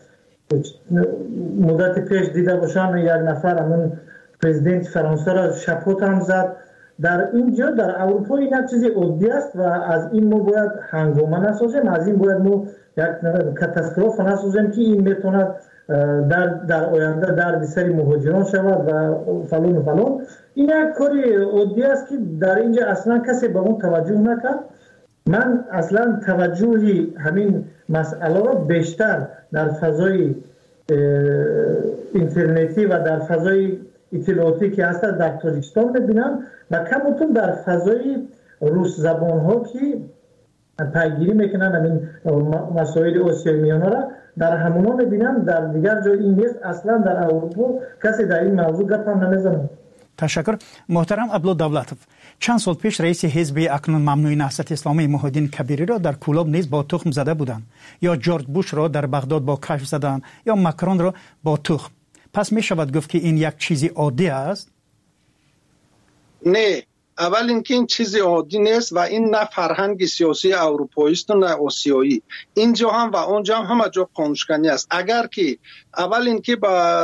مدت پیش دیده باشن یک نفر همین پرزیدنت فرانسه را شپوت هم زد در اینجا در اروپا این یک چیز عادی است و از این ما باید هنگامه نسازیم، از این باید ما یک کاتاستروف نسازیم که این میتونه در آینده در سر مهاجران شود و فلان و فلان. این یک کاری عادی است که در اینجا اصلا کسی به اون توجه نکرد. من اصلا توجهی همین مسئله را بیشتر در فضای اینترنتی و در فضای اطلاعاتی که هست در تاجیکستان میبینم و کمتر در فضای روس زبان ها که پیگیری میکنن همین مسائل آسیای میانه را در همونا میبینم. در دیگر جای این نیست. اصلا در اروپا کسی در این موضوع گپ هم نمیزنه. تشکر. محترم عبدالله دولتوف، چند سال پیش رئیس حزب اکنون ممنوع نهضت اسلامی محی‌الدین کبیری را در کولاب نیز با تخم زده بودند، یا جورج بوش را در بغداد با کشف زدند، یا مکرون را با تخم. پس می شود گفت که این یک چیزی عادی است؟ نه، اول اینکه این چیزی عادی نیست و این نه فرهنگ سیاسی اروپایی است و نه آسیایی. اینجا هم و اونجا هم همه جا قانونشکنی است. اگر که اول اینکه با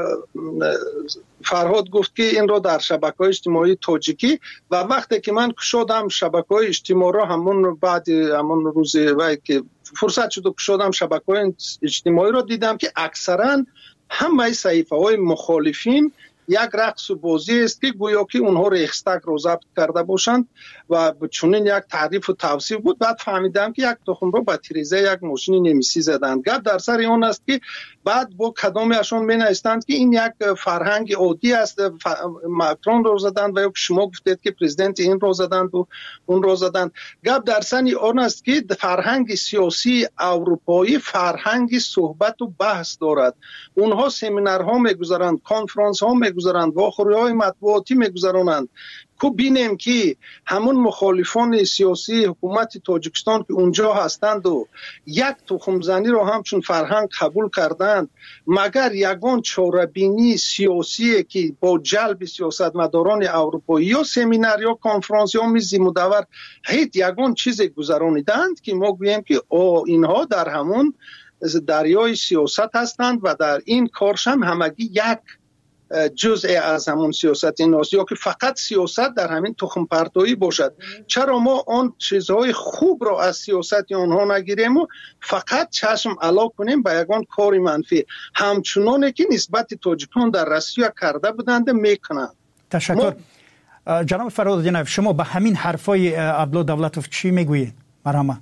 فرهاد گفت که این رو در شبکه‌های اجتماعی تاجیکی و وقتی که من کشادم شبکه‌های اجتماعی رو همون بعد همون روز که فرصت شد کشادم شبکه‌های اجتماعی رو دیدم که اکثرا همه صحیفه‌های مخالفین یک رقص و بازی است که گویا که اونها ریخستگ رو ضبط کرده باشند و چنین یک تعریف و توصیف بود. بعد فهمیدم که یک تخم رو با تیریزه یک ماشین نمیسی زدند. گپ در سر اون است که بعد با کدامشون مینویسند که این یک فرهنگ عادی است، مکرون رو زدند و یا شما گفتید که پرزیدنت این رو زدند و اون رو زدند. گپ در سر اون است که فرهنگ سیاسی اروپایی فرهنگ صحبت و بحث دارد. اونها سمینارها میگذارند، کنفرانس ها میگذارند، واخوری‌های مطبوعاتی میگذارند. کو بینیم که همون مخالفان سیاسی حکومت تاجیکستان که اونجا هستند و یک تخم زنی رو همچون فرهنگ قبول کردند، مگر یگان چاره‌بینی سیاسی که با جلب سیاستمداران اروپایی یا سمینار یا کنفرانس یا میز مدور هیچ یگان چیز گذراندند که ما گوییم که اینها در همون دریای سیاست هستند و در این کارشم همگی یک جزء از همون سیاست این است، یا که فقط سیاست در همین تخم پرتایی باشد. چرا ما آن چیزهای خوب را از سیاست آنها نگیریم و فقط چشم علا کنیم به یگان کار منفی، همچنانه که نسبت تاجیکان در روسیه کرده بودند میکنند. تشکر. جناب فرهاد، شما به همین حرفای عبدالله دولتوف چی میگویید؟ مرحبا.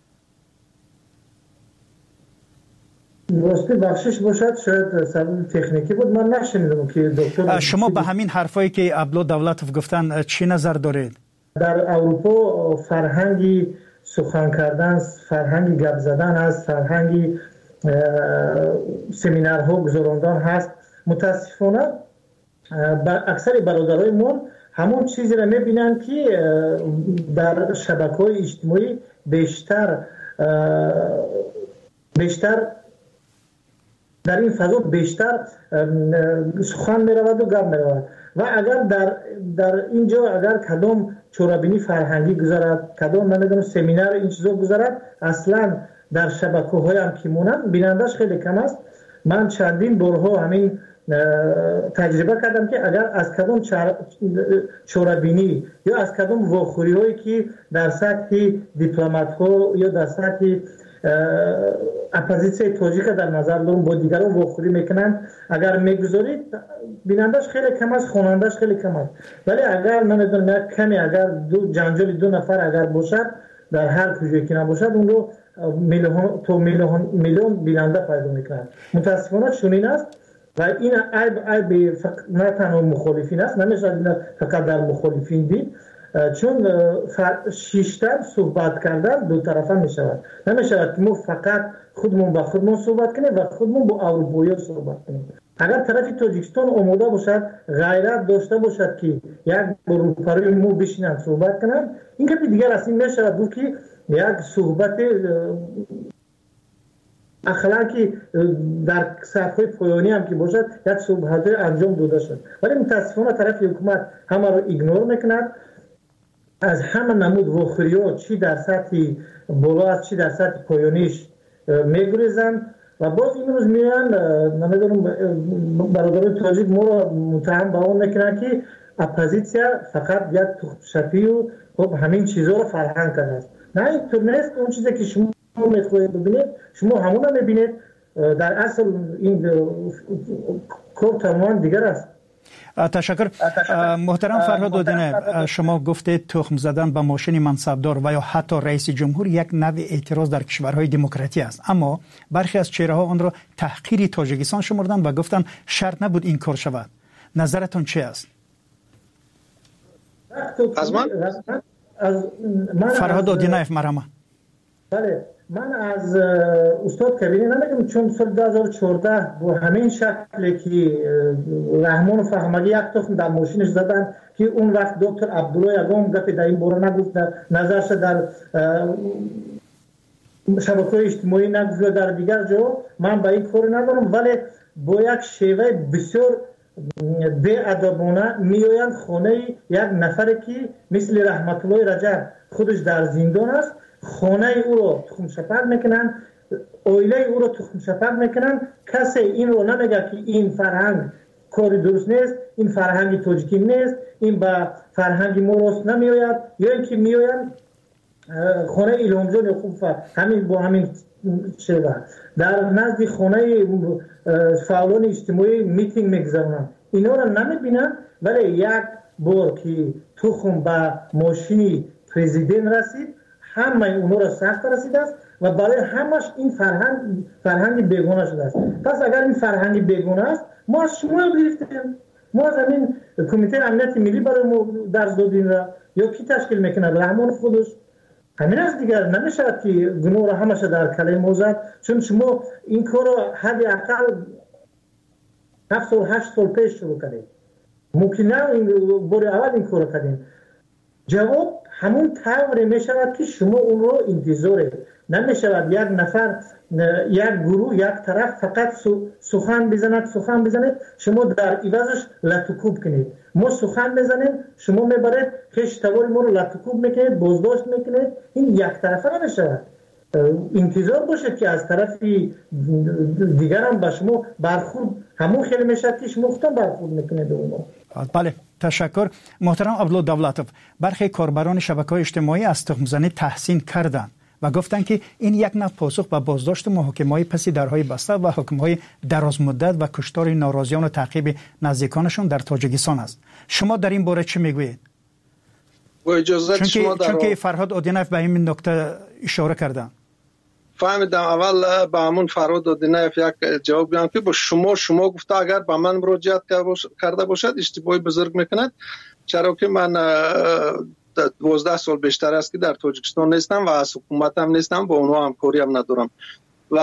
واسه بخشش باشد، شاید سبب تکنیکی بود، من نشنیدم که دکتر. شما به همین حرفایی که عبدالله دولتوف گفتن چی نظر دارید؟ در اروپا فرهنگی سخن کردن، فرهنگی گپ زدن هست، فرهنگی سمینارها گذراندن هست. متاسفانه اکثر برادرای ما همون چیزی را میبینن که در شبکه‌های اجتماعی بیشتر در این فضا بیشتر سخن میرود و گپ میرود و اگر در اینجا اگر کدام چورابینی فرهنگی گذارد، کدام نمیدونم سمینار این چیزا گذارد، اصلا در شبکه‌های هم که مونن بینندش خیلی کم است. من چندین بارها همین تجربه کردم که اگر از کدام چورابینی یا از کدام واخوری هایی که در سطح دیپلمات ها یا در سطح اپوزیسیون تاجیک در نظر دارم با دیگران واخوری میکنن، اگر میگذارید بینندش خیلی کم است، خوانندش خیلی کم است. ولی اگر نمیدونم کمی اگر جنجال دو نفر اگر باشد در هر کجایی که نباشد اون رو میلیون بیننده پیدا میکنند. متاسفانه چنین است و این عیب نه تنها مخالفین است، نمیشه فقط در مخالفین دید، چون شیشتر صحبت کردن دو طرفه می شود. نمی شود که ما فقط خودمون با خودمون صحبت کنیم و خودمون با اروپایی صحبت کنیم. اگر طرف تاجیکستان آماده باشد، غیرت داشته باشد که یک اروپایی ما بشینن صحبت کنن، این که دیگر از این می شود بود که یک صحبت اخلاقی در سطح پایانی هم که باشد یک صحبت انجام داده شد. ولی متاسفانه طرف حکومت همه رو ایگنور میکند، از همه نمود واخوری‌ها چی در سطح بالا است چی در سطح پایانیش میگریزند و باز این روز میان نمیدونم برادران تاجیک ما رو متهم به اون میکنن که اپوزیسیا فقط یک تخم‌شپی و خب همین چیزا رو فرهنگ کرده است. نه اینطور نیست. اون چیزی که شما میخواهید ببینید شما همون رو میبینید. در اصل این کار تماما دیگر است. تشکر. محترم فرهاد اودینه، شما گفتید تخم زدن به ماشین منصبدار و یا حتی رئیس جمهور یک نوع اعتراض در کشورهای دموکراتی است، اما برخی از چهره‌ها آن را تحقیر تاجیکستان شمردند و گفتند شرط نبود این کار شود. نظرتون چه است؟ از من فرهاد اودینه مرحبا. بله، من از استاد کبیری نمیگم، چون سال 2014 با همین شکلی که رحمان و فهمگی یک تخم در ماشینش زدن که اون وقت دکتر عبدالله یگام گفت در این باره نگفت، نظرش در شبکه‌های اجتماعی نگفت، در دیگر جا من به این کار ندارم، ولی با یک شیوه بسیار بی‌ادبانه میآیند خانه یک نفر که مثل رحمت الله رجب خودش در زندان است، خانه او رو تخم شپک میکنن، اویله او رو تخم شپک میکنن. کسی این رو نمیگه که این فرهنگ کاری درست نیست، این فرهنگ تاجیکی نیست، این با فرهنگ ما راست نمیآید، یا اینکه میآیند خانه ایلامجان خوب همین با همین شیوه در نزد خانه فعالان اجتماعی میتینگ میگذارن. اینا رو نمیبینن، ولی یک بار که تخم به ماشین پرزیدنت رسید همه اونا را سخت رسیده است و برای همش این فرهنگ بیگانه شده است. پس اگر این فرهنگ بیگانه است، ما از شما گرفتیم، ما از همین کمیته امنیت ملی برای ما درس دادیم را یا کی تشکیل میکنه؟ رحمان خودش. همین از دیگر نمیشه که گناه را همش در کله ما زد، چون شما این کار را حداقل 7 سال 8 سال پیش شروع کردید. ممکن نه این بار اول این کار کردیم. جواب همون طوری می شود که شما اون رو انتظاره نمی شود یک نفر، یک گروه، یک طرف فقط سخن بزند، شما در عوضش لطوکوب کنید. ما سخن بزنیم، شما میبرید خشتوار ما رو لطوکوب میکنید، بازداشت میکنید. این یک طرفه نمی شود. انتظار باشه که از طرف دیگر هم به شما برخورد همون خیلی میشه که شما خودتان برخورد میکنید اونو. بله، تشکر. محترم عبدالله دولتوف، برخی کاربران شبکه‌های اجتماعی از تخم‌زنی تحسین کردند و گفتند که این یک نوع پاسخ به بازداشت محاکمه‌های پس درهای بسته و حکم‌های درازمدت و کشتار ناراضیان و تعقیب نزدیکانشان در تاجیکستان است. شما در این باره چه میگویید؟ با اجازه شما چون که فرهاد اودینف به این نکته اشاره کردند. فهمیدم. اول به همون فرهاد اودینف یک جواب بدم که با شما گفته اگر به من مراجعت کرده باشد اشتباهی بزرگ میکند، چرا که من 12 سال بیشتر است که در تاجیکستان نیستم و از حکومت هم نیستم، با اونها همکاری هم ندارم. و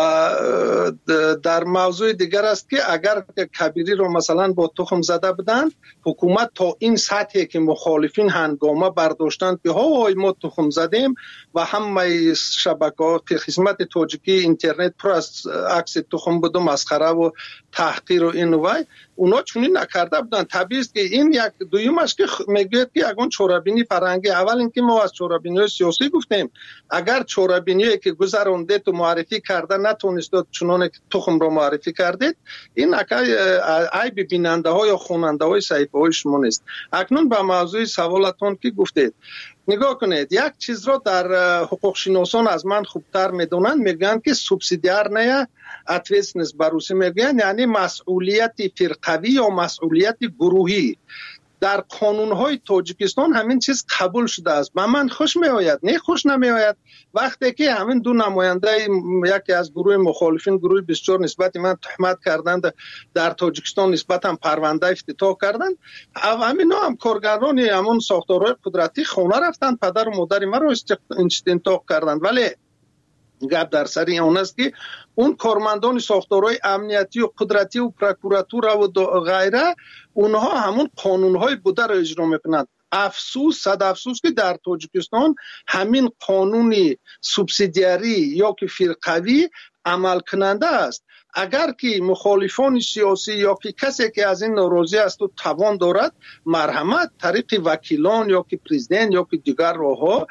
در موضوع دیگر است که اگر کبیری رو مثلا با تخم زده بدن، حکومت تا این سطحی که مخالفین هنگامه برداشتند که های ما تخم زدیم و همه شبکه‌ها قسمت تاجیکی اینترنت پر از عکس تخم بود و مسخره و تحقیر و این و اونا چونین نکرده بودن. طبیعی است که این یک دویمش که میگوید که اگه چورابینی فرهنگی، اول اینکه ما از چورابینی سیاسی گفتیم، اگر چورابینی که گذرانده تو معرفی کرده نتونست چنانه که تخم رو معرفی کردید، این عیب بیننده ها یا خواننده های صحیفه های شما نیست. اکنون به موضوع سوالتون که گفتید، نگاه کنید، یک چیز را در حقوق شناسان از من خوبتر میدونن، میگن که سوبسیدیار نه اتویسنس بروسی میگن، یعنی مسئولیت فرقوی یا مسئولیت گروهی. در قانون‌های تاجیکستان همین چیز قبول شده است. به من خوش میآید، نه خوش نمیآید وقتی که همین دو نماینده یکی از گروه مخالفین، گروه بسیار نسبت من تهمت کردند در تاجیکستان، نسبت هم پرونده افتتاح کردند. همین هم کارگران همون ساختارهای قدرتی خونه رفتند، پدر و مادر ما رو استنطاق کردند. ولی گپ در سر اون است که اون کارمندان ساختارهای امنیتی و قدرتی و پروکوراتور و غیره، اونها همون قانونهای بوده را اجرا میکنند. افسوس، صد افسوس که در تاجیکستان همین قانونی سوبسیدیاری یا که فرقوی عمل کننده است. اگر که مخالفان سیاسی یا که کسی که از این ناراضی است و توان دارد، مرحمت طریق وکیلان یا که پرزیدنت یا که دیگر راهها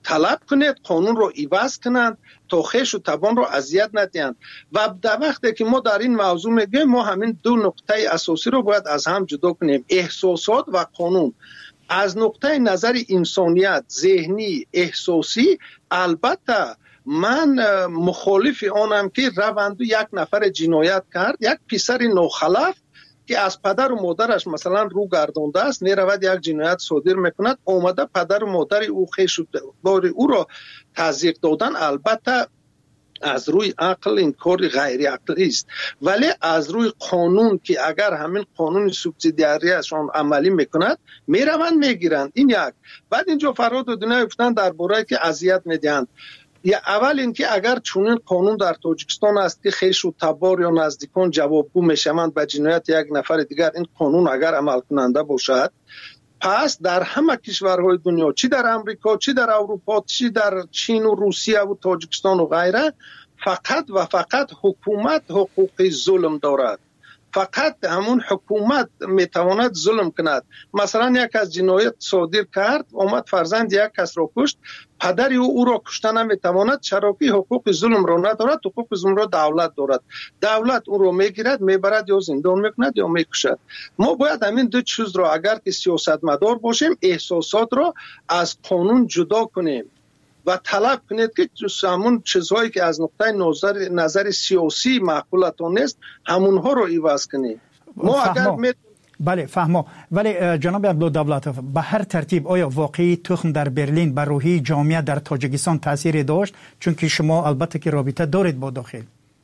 طلب کنید قانون رو عوض کنند تا خویش و تبان رو اذیت ندهند. و در وقتی که ما در این موضوع میگیم ما همین دو نقطه اساسی رو باید از هم جدا کنیم، احساسات و قانون. از نقطه نظر انسانیت، ذهنی، احساسی، البته من مخالف آنم که روند یک نفر جنایت کرد، یک پسر ناخلف که از پدر و مادرش مثلا رو گردانده است می رود یک جنایت صادر میکند، آمده پدر و مادر او خویش بار او را تضییق دادن، البته از روی عقل این کار غیر عقلی است. ولی از روی قانون که اگر همین قانون سوبسیدیاریشان عملی میکند میروند میگیرند. این یک. بعد اینجا فراد و دنیا گفتن درباره که اذیت میدهند. یا اول اینکه اگر چنین قانون در تاجیکستان است که خویش و تبار یا نزدیکان جوابگو میشوند به جنایت یک نفر دیگر، این قانون اگر عمل کننده باشد، پس در همه کشورهای دنیا، چی در امریکا، چی در اروپا، چی در چین و روسیه و تاجیکستان و غیره، فقط و فقط حکومت حقوق ظلم دارد. فقط همون حکومت میتواند ظلم کند. مثلا یک از جنایت صادر کرد، اومد فرزند یک کس را کشت، پدری او را کشتن نمیتواند، چرا که حقوق ظلم را ندارد، حقوق ظلم را دولت دارد. دولت او را میگیرد، میبرد یا زندان میکند یا میکشد. ما باید همین دو چیز را اگر که سیاستمدار باشیم، احساسات را از قانون جدا کنیم و طلب کنید که همون چیزهایی که از نقطه نظر سیاسی معقولتان نیست همونها رو عوض کنید. ما اگر بله فهمو. ولی جناب عبدالدولتوف، به هر ترتیب آیا واقعی تخم در برلین بر روحی جامعه در تاجیکستان تاثیر داشت؟ چون که شما البته که رابطه دارید با داخل.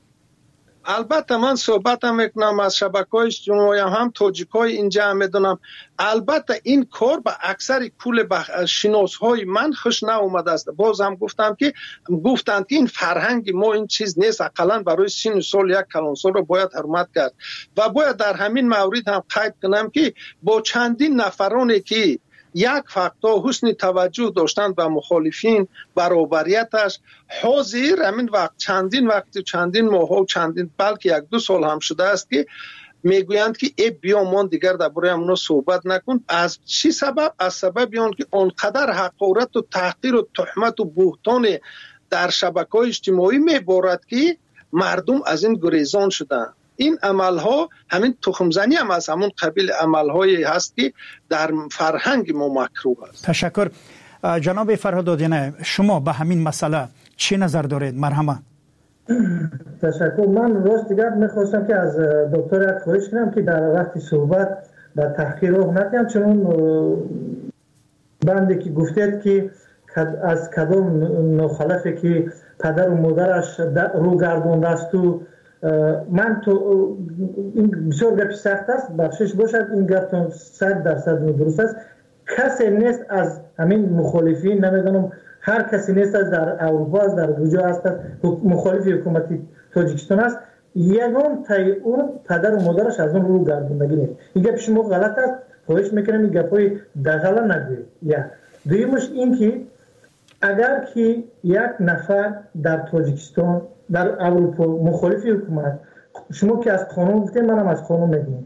البته من صحبت میکنم از شبکه‌های اجتماعی، هم تاجیکای اینجا میدونم. البته این کار به اکثر کل شناسهای من خوش ناآمده است. باز هم گفتند که این فرهنگ ما این چیز نیست، حداقل برای 30 سال یک کلانسال رو باید حرمت کرد. و باید در همین مورد هم قید کنم که با چندین نفرانی که یک فقط حسن توجه داشتند به مخالفین برابریتش، حاضر همین وقت چندین ماه و چندین بلکه 1-2 سال هم شده است که میگویند که ای بیا ما دیگر درباره اونا صحبت نکن. از چی سبب؟ از سبب آن که آنقدر حقارت و تحقیر و تهمت و بهتان در شبکه‌های اجتماعی میبارد که مردم از این گریزان شدند. این عملها همین تخمزنی هم از همون قبیل عملهایی هست که در فرهنگ ما مکروه است. تشکر. جناب فرهادینه، شما به همین مسئله چی نظر دارید؟ مرحمت. تشکر. من راست دیگر میخواستم که از دکتر خواهش کنم که در وقت صحبت در تحقیر رو نکنم، چون بنده که گفتید که از کدام ناخلفی که پدر و مادرش رو گردانده است و من تو این بسیار گپی سخت است، بخشش باشد این گپ 100% درست است. کسی نیست از همین مخالفین، نمیدونم هر کسی نیست از در اروپا است، در کجا است مخالف حکومت تاجیکستان است، یگان تای اون پدر و مادرش از اون رو گردوندگی نیست. این گپ شما غلط است، خواهش میکنم این گپای دغلا نگویید. یا دویمش این که اگر که یک نفر در تاجیکستان در اروپا مخالف حکومت، شما که از قانون گفتید، منم از قانون میگم،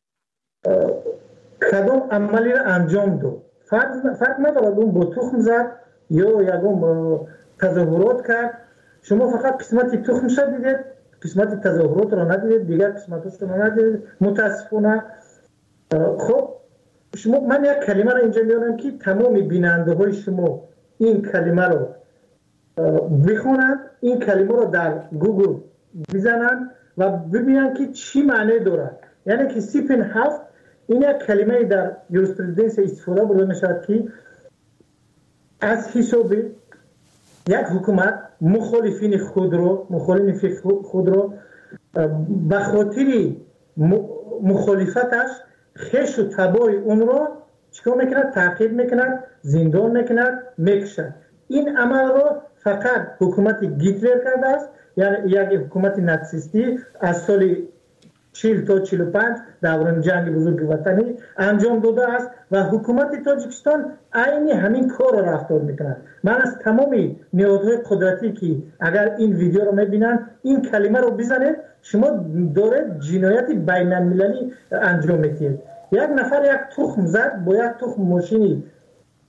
کدام عملی را انجام داد، فرق ندارد اون با تخم زد یا یکم تظاهرات کرد، شما فقط قسمت تخم شد دیدید، قسمت تظاهرات را ندیدید، دیگر قسمت را ندیدید، متاسفانه. خب شما، من یک کلمه را اینجا میارم که تمام بیننده های شما این کلمه رو بخونند، این کلمه رو در گوگل بزنند و ببینند که چی معنی دارد. یعنی که سیپن هفت این یک کلمه در یوریسپرودنس استفاده برده میشود که از حساب یک حکومت مخالفین خود رو به خاطر مخالفتش خش و تبای اون رو چیکار میکند؟ تعقیب میکند، زندان میکند، میکشد. این عمل رو فقط حکومت گیتلر کرده است، یعنی یک حکومت ناتسیستی از سال 40 تا 45 دوران جنگ بزرگ وطنی انجام داده است و حکومت تاجیکستان عین همین کار را رفتار میکند. من از تمام نهادهای قدرتی که اگر این ویدیو رو میبینن این کلمه رو بزنید، شما دارید جنایت بین المللی انجام میدید. یک نفر یک تخم زد با یک تخم ماشینی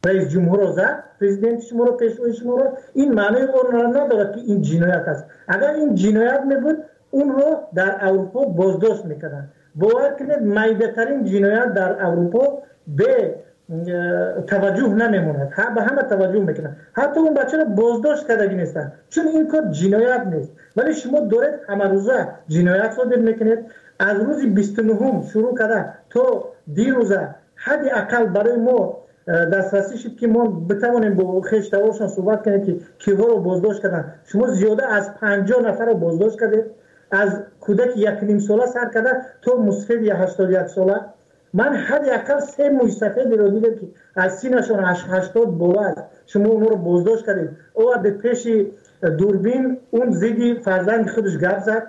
رئیس جمهور رو زد، پرزیدنت شما رو، پیشوای شما رو، این معنی اون نداره که این جنایت است. اگر این جنایت میبود اون رو در اروپا بازداشت میکردن. باور کنید میده‌ترین جنایت در اروپا به توجه نمیموند، به همه توجه میکنن، حتی اون بچه رو بازداشت کردگی نیستن، چون این کار جنایت نیست. ولی شما دارید همه روزه جنایت صادر میکنید. از روز 29 شروع کرده تا دیروزه حد اقل برای ما دسترسی شد که ما بتوانیم با خشته‌هاشون صحبت کنیم که کیها رو بازداشت کردن. شما زیاده از 50 نفر رو بازداشت کردید، از کودک 1.5 ساله سر کرده تا مسفید 81 ساله. من حد اقل 3 موی سفید رو دیدم که از سینه‌شون 80 بالا است. شما اون رو بازداشت کردید. او به پیش دوربین اون زیدی فرزند خودش گپ زد.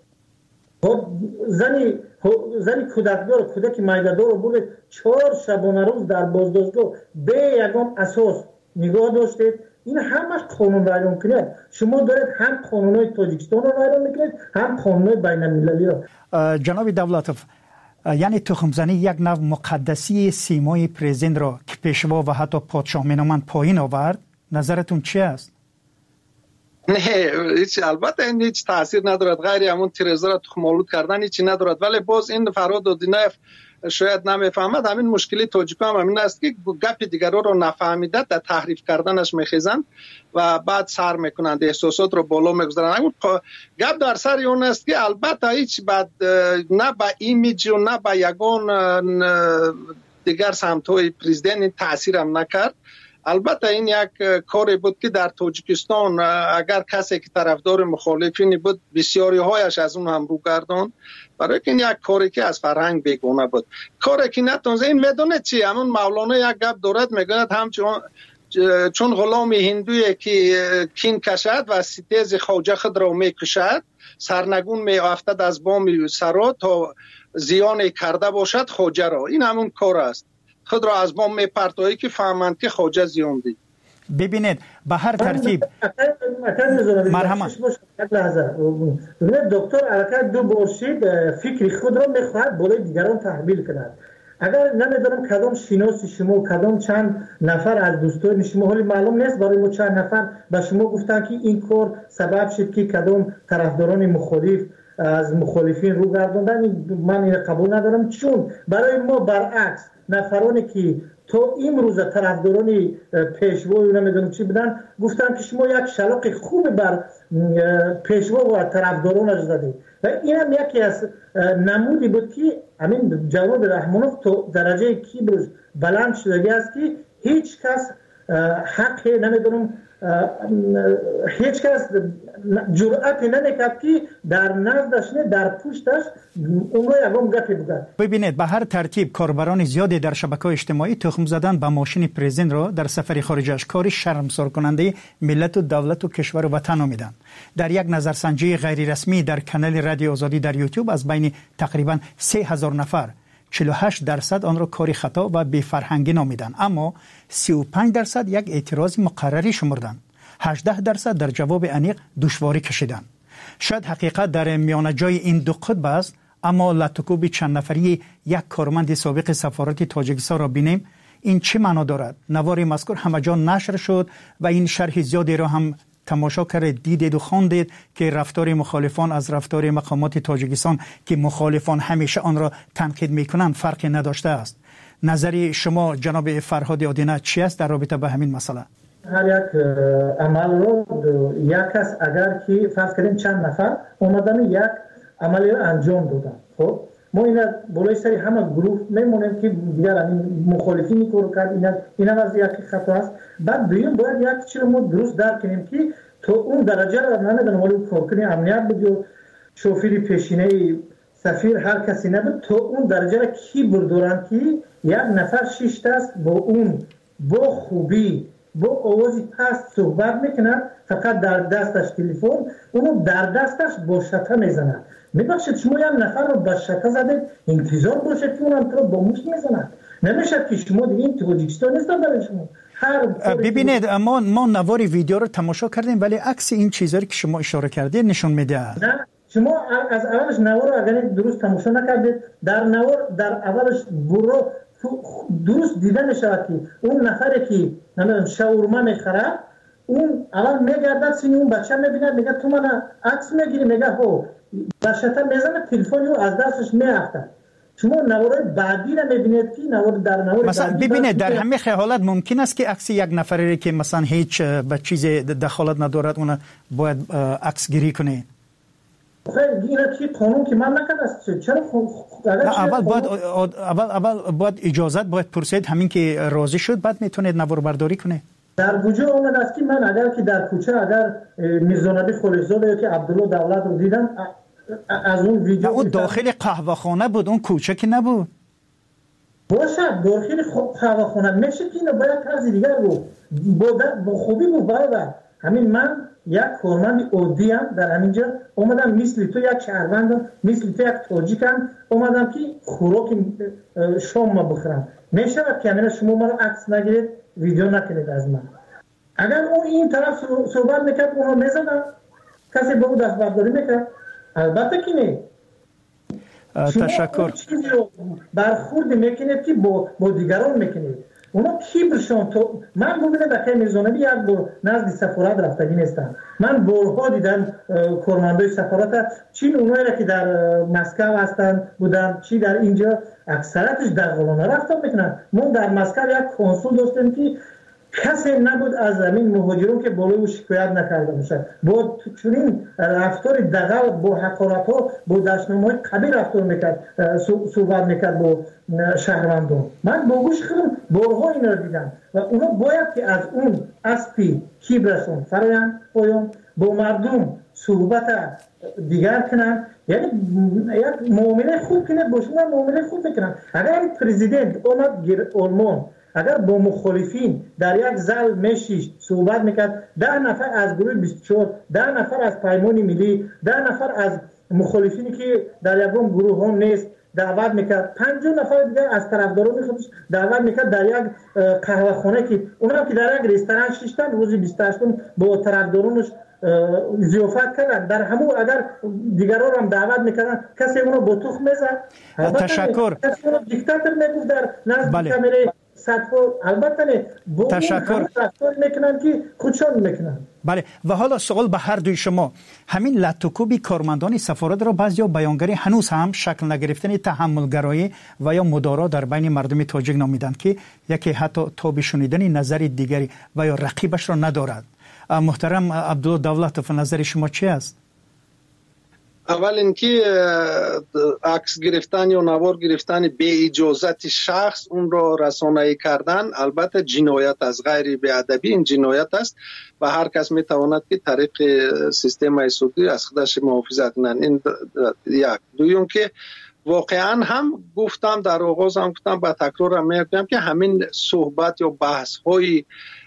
زنی کودکدار، کودک میده‌دار رو برد 4 شبانه روز در بازداشتگاه به یگان اساس نگاه داشتید. این همش قانون رایان میکنید. شما دارید هم قانونهای تاجیکستان رو رایان میکنید، هم قانونهای بین المللی رو. جناب دولتوف، یعنی تخمزنی یک نوع مقدسی سیمای پرزیدنت را که پیشوا و حتی پادشاه مینامند پایین آورد، نظرتون چی است؟ نه هیچ، البته این هیچ تاثیر ندارد، غیر همون تیرزا را تخم‌آلود کردن هیچی ندارد. ولی باز این فرهاد دودینایف شاید نمیفهمد. همین مشکلی تاجیک‌ها هم همین است که گپ دیگران رو نفهمیده در تحریف کردنش میخیزند و بعد سر میکنند، احساسات رو بالا میگذارند. گپ در سر اون است که البته هیچ بعد نه با ایمیج و نه با یگان دیگر سمت‌های پرزیدنت تاثیر هم نکرد. البته این یک کاری بود که در تاجیکستان اگر کسی که طرفدار مخالفینی بود بسیاری هایش از اون هم رو گردان، برای که این یک کاری که از فرهنگ بیگانه بود، کاری که نتونست. این میدونه چی، همون مولانا یک گپ دارد، میگوید همچون چون غلام هندویی که کین کشد و ستیز خواجه خود را میکشد، سرنگون میافتد از بام سرا تا زیان کرده باشد خواجه را. این همون کار است، خود را از بام میپرتایی که فهمند که خواجه زیان دید. ببینید به هر ترتیب مرحمت دکتر علکه دو باشید فکر خود را میخواهد برای دیگران تحمیل کند. اگر نمیدونم کدام شناس شما کدام چند نفر از دوستان شما، حالی معلوم نیست برای ما چند نفر به شما گفتن که این کار سبب شد که کدام طرفداران مخالف از مخالفین رو گرداندن، من این قبول ندارم. چون برای ما برعکس نفرانی که تو امروز طرفداران پیشوا و نمیدونم چی بودن گفتن که شما یک شلاق خوب بر پیشوا و طرفدارانش زدید و این هم یکی از نمودی بود که همین جواد رحمانوف تو درجه کیبرش بلند شده است که هیچ کس حق نمیدونم هیچ کس جرأت نمیکرد که در نزدش نه در پشتش اون رو یکم گپی بگه. ببینید به هر ترتیب کاربران زیادی در شبکه‌های اجتماعی تخم زدن به ماشین پرزیدنت را در سفر خارجش کاری شرمسار کننده ملت و دولت و کشور و وطن نامیدند. در یک نظرسنجی غیر رسمی در کانال رادیو آزادی در یوتیوب از بین تقریبا 3000 نفر 48% آن را کاری خطا و بی فرهنگی نامیدند، اما 35% یک اعتراض مقرری شمردند. 18% در جواب انیق دشواری کشیدند. شاید حقیقت در میان جای این دو قطب است، اما لطکوب چند نفری یک کارمند سابق سفارت تاجیکستان را بینیم. این چه معنا دارد؟ نوار مذکور همه جا نشر شد و این شرح زیادی را هم تماشا کرد، دیدید و خواندید که رفتار مخالفان از رفتار مقامات تاجیکستان که مخالفان همیشه آن را تنقید میکنند فرقی نداشته است. نظری شما جناب فرهاد آدینه چی است در رابطه با همین مسئله؟ هر یک عمل رو یک کس اگر که فرض کنیم چند نفر اومدن یک عملی رو انجام دادن، خب ما اینا بالای سری همه گروه میمونیم که دیگر مخالفین کارو کرد، اینا از یک خطا است. بعد دویم باید یک چیز ما درست درک کنیم که تو اون درجه رو نمیدونم ولی کارکنی امنیت بود، شوفیر پیشینه سفیر هر کسی نبود، تو اون درجه رو کی بردارن که یک نفر 6 دست با اون با خوبی با آوازی پست صحبت میکنن، فقط در دستش تلفن، اونو در دستش با شته میزنن. میبخشید شما یک نفر رو با شته زده انتظار باشه که اونم تو رو با مشت میزنن، نمیشه که شما دیگه این تاجیکستان نیست برای شما. ببینید ما نوار ویدیو رو تماشا کردیم ولی عکس این چیزایی که شما اشاره کردید نشون میده. نه شما از اولش نوار رو اگر درست تماشا نکردید، در نوار در اولش برو درست دیده میشه که اون نفری که شاورما میخره اون اول میگردد سینی اون بچه میبینه میگه تو من عکس میگیری میگه هو بچه‌تا میزنه تلفنی رو از دستش میافته. شما نوارای بعدی را میبینید که در نوار مثلا ببینید در همه حالت ممکن است که عکس یک نفری که مثلا هیچ به چیز دخالت ندارد اون باید عکس گیری کنه. خیر اینا که قانون که من نکرده است. چرا اول باید اجازت باید پرسید همین که راضی شد بعد میتونید نوار برداری کنه. در وجود اون است که من اگر که در کوچه اگر میرزانبی خلیزاده یا که عبدالله دولت رو دیدم از اون ویدیو اون داخل قهوه خانه بود اون کوچه که نبود باشه داخل قهوه خانه میشه که اینو باید طرز دیگر بود با خوبی بود برادر. همین من یک کارمند عادی ام در همینجا اومدم مثل تو یک شهروند مثل تو یک تاجیکم اومدم که خوراک شام ما بخورم. میشه که همین شما من عکس نگیرید ویدیو نکنید از من. اگر اون این طرف صحبت میکرد اونو میزدم کسی به اون دست برداری میکرد. البته که نه. تشکر. چیزی رو برخورد میکنید که با دیگران میکنید. اونا کیبرشون تو من ببینم در که میزانبی یک بار نزد سفارت رفتگی نیستم. من بارها دیدم کارمندای سفارت چین اونایی که در مسکو هستن بودم چی در اینجا اکثرتش در قلانه رفتن میکنن. ما در مسکو یک کنسول داشتیم که کسی نبود از زمین مهاجرون که بالای او شکایت نکرده باشه. با چنین رفتار دغل با حقارت ها با دشنامه‌های قبیح رفتار میکرد صحبت میکرد با شهروندان. من با گوش خودم بارها اینا رو دیدم و اونا باید که از اون اسپی کیبرشون فرایند پایان با مردم صحبت دیگر کنن. یعنی یک معامله خوب کنه با شما معامله خوب کنن. اگر پرزیدنت اومد آلمان اگر با مخالفین در یک زل میشیش صحبت میکرد 10 نفر از گروه 24 10 نفر از پیمان ملی 10 نفر از مخالفینی که در یکم گروه ها نیست دعوت میکرد 50 نفر دیگه از طرفداران خودش دعوت میکرد در یک قهوه خانه که اونا که در یک رستوران شیشتن روز 28 با طرفدارانش ضیافت کردن. در همون اگر دیگران هم دعوت میکردن کسی اونو با تخم میزد. تشکر. کسی اونو دیکتاتور میگفت در نزد کامره البته تشکر میکنن که خودشان میکنن. بله و حالا سوال به هر دوی شما همین لطوکوبی کارمندان سفارت را بعضیا بیانگری هنوز هم شکل نگرفتن تحملگرایی و یا مدارا در بین مردم تاجیک نامیدند که یکی حتی تاب شنیدن نظر دیگری و یا رقیبش را ندارد. محترم عبدالله دولتوف نظر شما چی است؟ اول اینکه عکس گرفتن یا نوار گرفتن به اجازت شخص اون رو رسانه‌ای کردن البته جنایت از غیر بی‌ادبی این جنایت است و هر کس میتواند که طریق سیستم سودی از خودش محافظت کنند. این یک. دوم که واقعا هم گفتم در آغاز هم گفتم با تکرار میگم که همین صحبت یا بحث های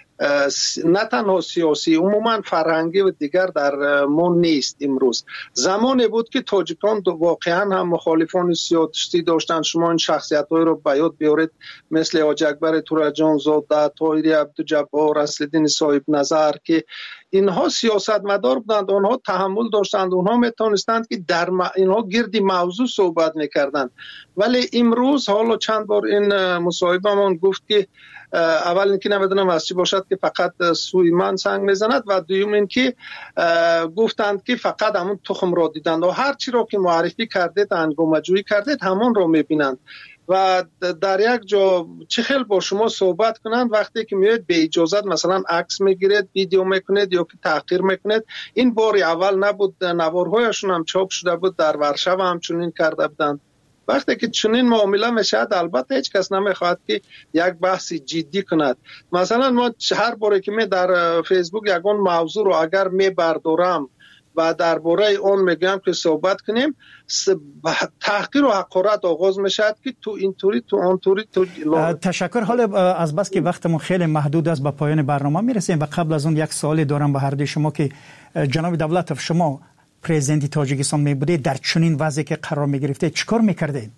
نه تنها سیاسی عموما فرهنگی و دیگر در ما نیست. امروز زمانی بود که تاجیکان واقعا هم مخالفان سیاسی داشتن. شما این شخصیت‌های رو به یاد بیارید مثل حاج اکبر تورجان زاده، طاهری عبدالجبار، اصل‌الدین صاحب نظر که اینها سیاستمدار بودند. آنها تحمل داشتند. آنها میتونستند که در اینها گردی موضوع صحبت میکردند. ولی امروز حالا چند بار این مصاحبه‌مان گفت که اول اینکه نمیدونم از چی باشد که فقط سوی من سنگ میزند و دوم اینکه گفتند که فقط همون تخم را دیدند و هر چی را که معرفی کردید انگامه‌جویی کردید همون را میبینند و در یک جا چه خیلی با شما صحبت کنند وقتی که میاد به اجازت مثلا عکس میگیرید ویدیو میکنید یا که تحقیر میکنید. این بار اول نبود، نوارهایشون هم چاپ شده بود، در ورشو هم چنین کرده بودند. وقتی که چنین معامله میشد البته هیچ کس نمیخواد که یک بحث جدی کند. مثلا ما هر باره که می در فیسبوک یگان موضوع رو اگر می بردارم و درباره اون میگم که صحبت کنیم تحقیر و حقارت آغاز میشد که تو اینطوری تو اونطوری تو تشکر. حالا از بس که وقتمون خیلی محدود است به پایان برنامه میرسیم و قبل از اون یک سوالی دارم به هر دوی شما که جناب دولتوف شما پرزیدنت تاجیکستان می بوده در چنین وضعی که قرار می گرفته چیکار میکردید؟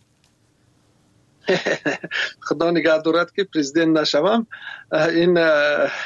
خدا نگه دارد که پرزیدنت نشوم. این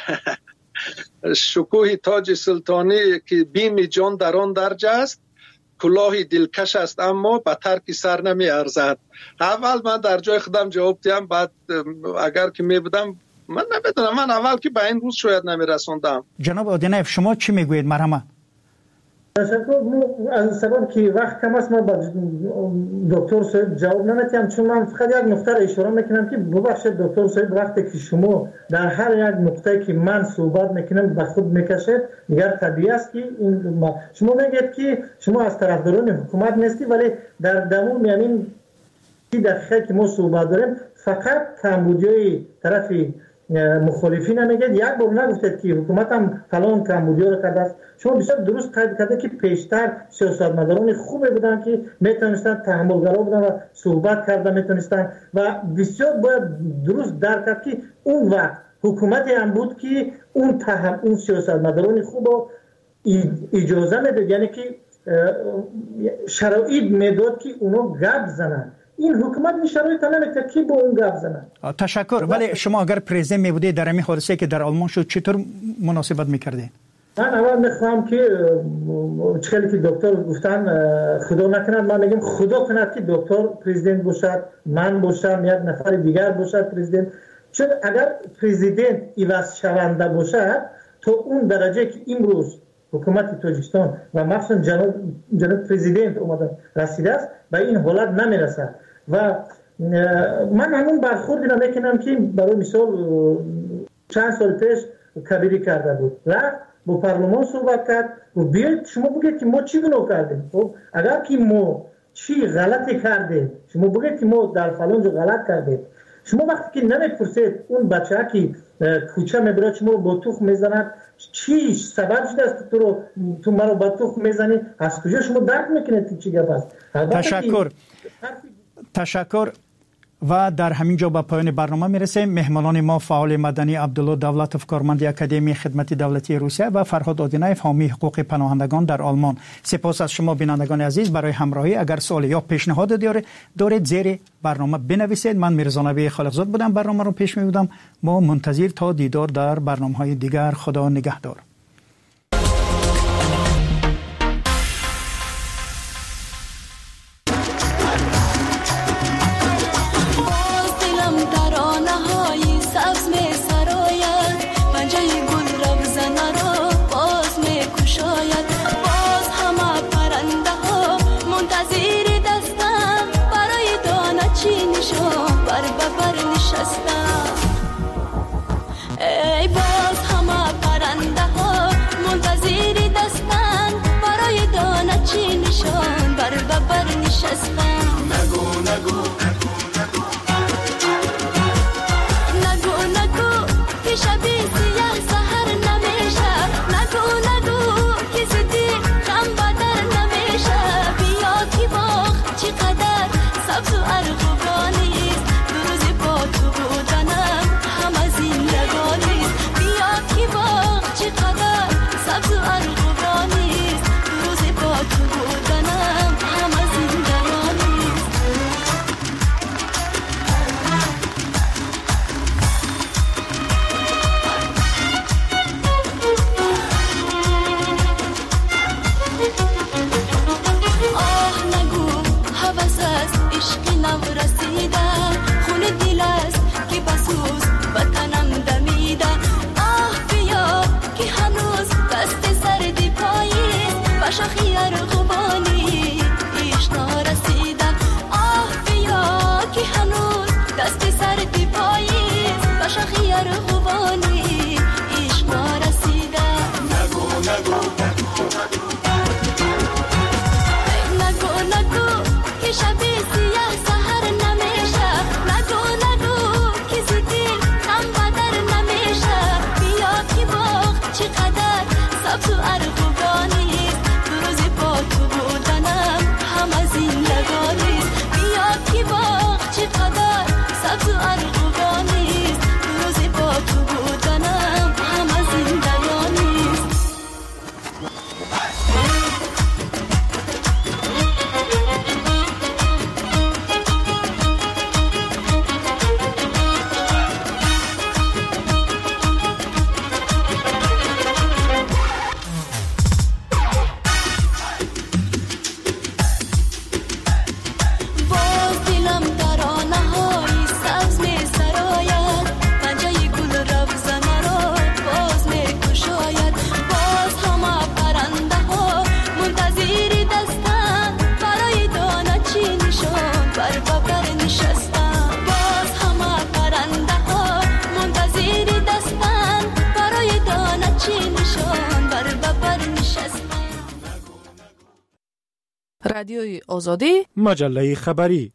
شکوه تاج سلطانی که بیم جان در آن درجه است کلاه دلکش است اما به ترک سر نمی ارزد. اول من در جای خودم جواب دیم، بعد اگر که می بودم من نمیدونم، من اول که به این روز شاید نمی رسوندم. جناب آدینایف شما چی میگویید؟ مرحمت. تشکر. از سبب که وقت کم است من با دکتر صاحب جواب نمیتونم، چون من فقط یک نکته اشاره میکنم که ببخشید دکتر صاحب وقتی که شما در هر یک نقطه که من صحبت میکنم به خود میکشید دیگر طبیعی است که شما میگید که شما از طرفداران حکومت نیستی، ولی در دمون یعنی دقیقه که ما صحبت داریم فقط کمبودیای طرف مخالفین نمیگید. یک بار نگفتید که حکومت هم فلان کمبودیا رو کرده است. شما بسیار درست قید کرده که پیشتر سیاستمداران خوبی بودن که میتونستن تحملگرا بودن و صحبت کرده میتونستن و بسیار باید درست درک کرد که اون وقت حکومتی هم بود که اون سیاستمداران خوب رو اجازه میداد، یعنی که شرایط میداد که اونو گپ زنن. این حکومت این شرایط نمیده که با اون گپ زنن. تشکر. ولی شما اگر پرزیدنت می بودید در این حادثه که در آلمان شد چطور مناسبت میکردین؟ من اول میخوام که چخیلی که دکتر گفتن خدا نکند، من میگم خدا کند که دکتر پرزیدنت باشد، من باشم، یک نفر دیگر باشد پرزیدنت. چون اگر پرزیدنت عوض شونده باشد تا اون درجه که امروز حکومت تاجیکستان و مخصوصا جناب پرزیدنت اومده رسیده است به این حالت نمیرسد. و من همون برخوردی را میکنم که برای مثال چند سال پیش کبیری کرده بود، رفت با پارلمان صحبت کرد و بیاید شما بگید که ما چی گناه کردیم. خب اگر که ما چی غلطی کردیم شما بگید که ما در فلان جا غلط کردیم. شما وقتی که نمیپرسید اون بچه ها که کوچه میبرد شما رو با تخم میزند چی سبب شده است تو مرا با تخم میزنی، از کجا شما درک میکنید که چی گپ است. تشکر. و در همین جا به پایان برنامه میرسیم. مهمانان ما فعال مدنی عبدالله دولتوف کارمند اکادمی خدمت دولتی روسیه و فرهاد آدینایف حامی حقوق پناهندگان در آلمان. سپاس از شما بینندگان عزیز برای همراهی. اگر سوال یا پیشنهاد دارید زیر برنامه بنویسید. من میرزا نبی خالقزاد بودم، برنامه رو پیش میبردم. ما منتظر تا دیدار در برنامه‌های دیگر. خدا نگهدار. ای باز همه پرنده ها منتظر دستن برای دانه چی نشان بر ببر نشستن. نگو نگو نگو نگو که شبی سیاه سهر نمیشه. نگو نگو که زدی غم بدر نمیشه. بیا که باغ چقدر سبز و ارغوانیست، دو روزی با تو بودنم همه زندگانی. بیا که باغ چقدر سبز و ارغوانیست، دو روزی با تو بودنم همه زندگانی. آه نگو هوس است عشق نو رسیده، خون دل است که بسوز وطنم دمیده. آه بیا که هنوز دست سردی پاییست، به شاخی ارغوانی عشق نرسیده. آه بیا که هنوز دست سردی پاییست، به شاخی ارغوانی عشق نرسیده. نگو نگو نگو نگو که شبی سیاه سهر نمیشه. نگو نگو که زدی غم بدر نمیشه. بیا که باغ چقدر سبز و ارغوانیست، دو روزی با تو بودنم همه زندگانیست. بیا که باغ چقدر سبز و ارغوانیست، دو روزی با تو بودنم همه زندگانیست. رادیوی آزادی، مجله خبری.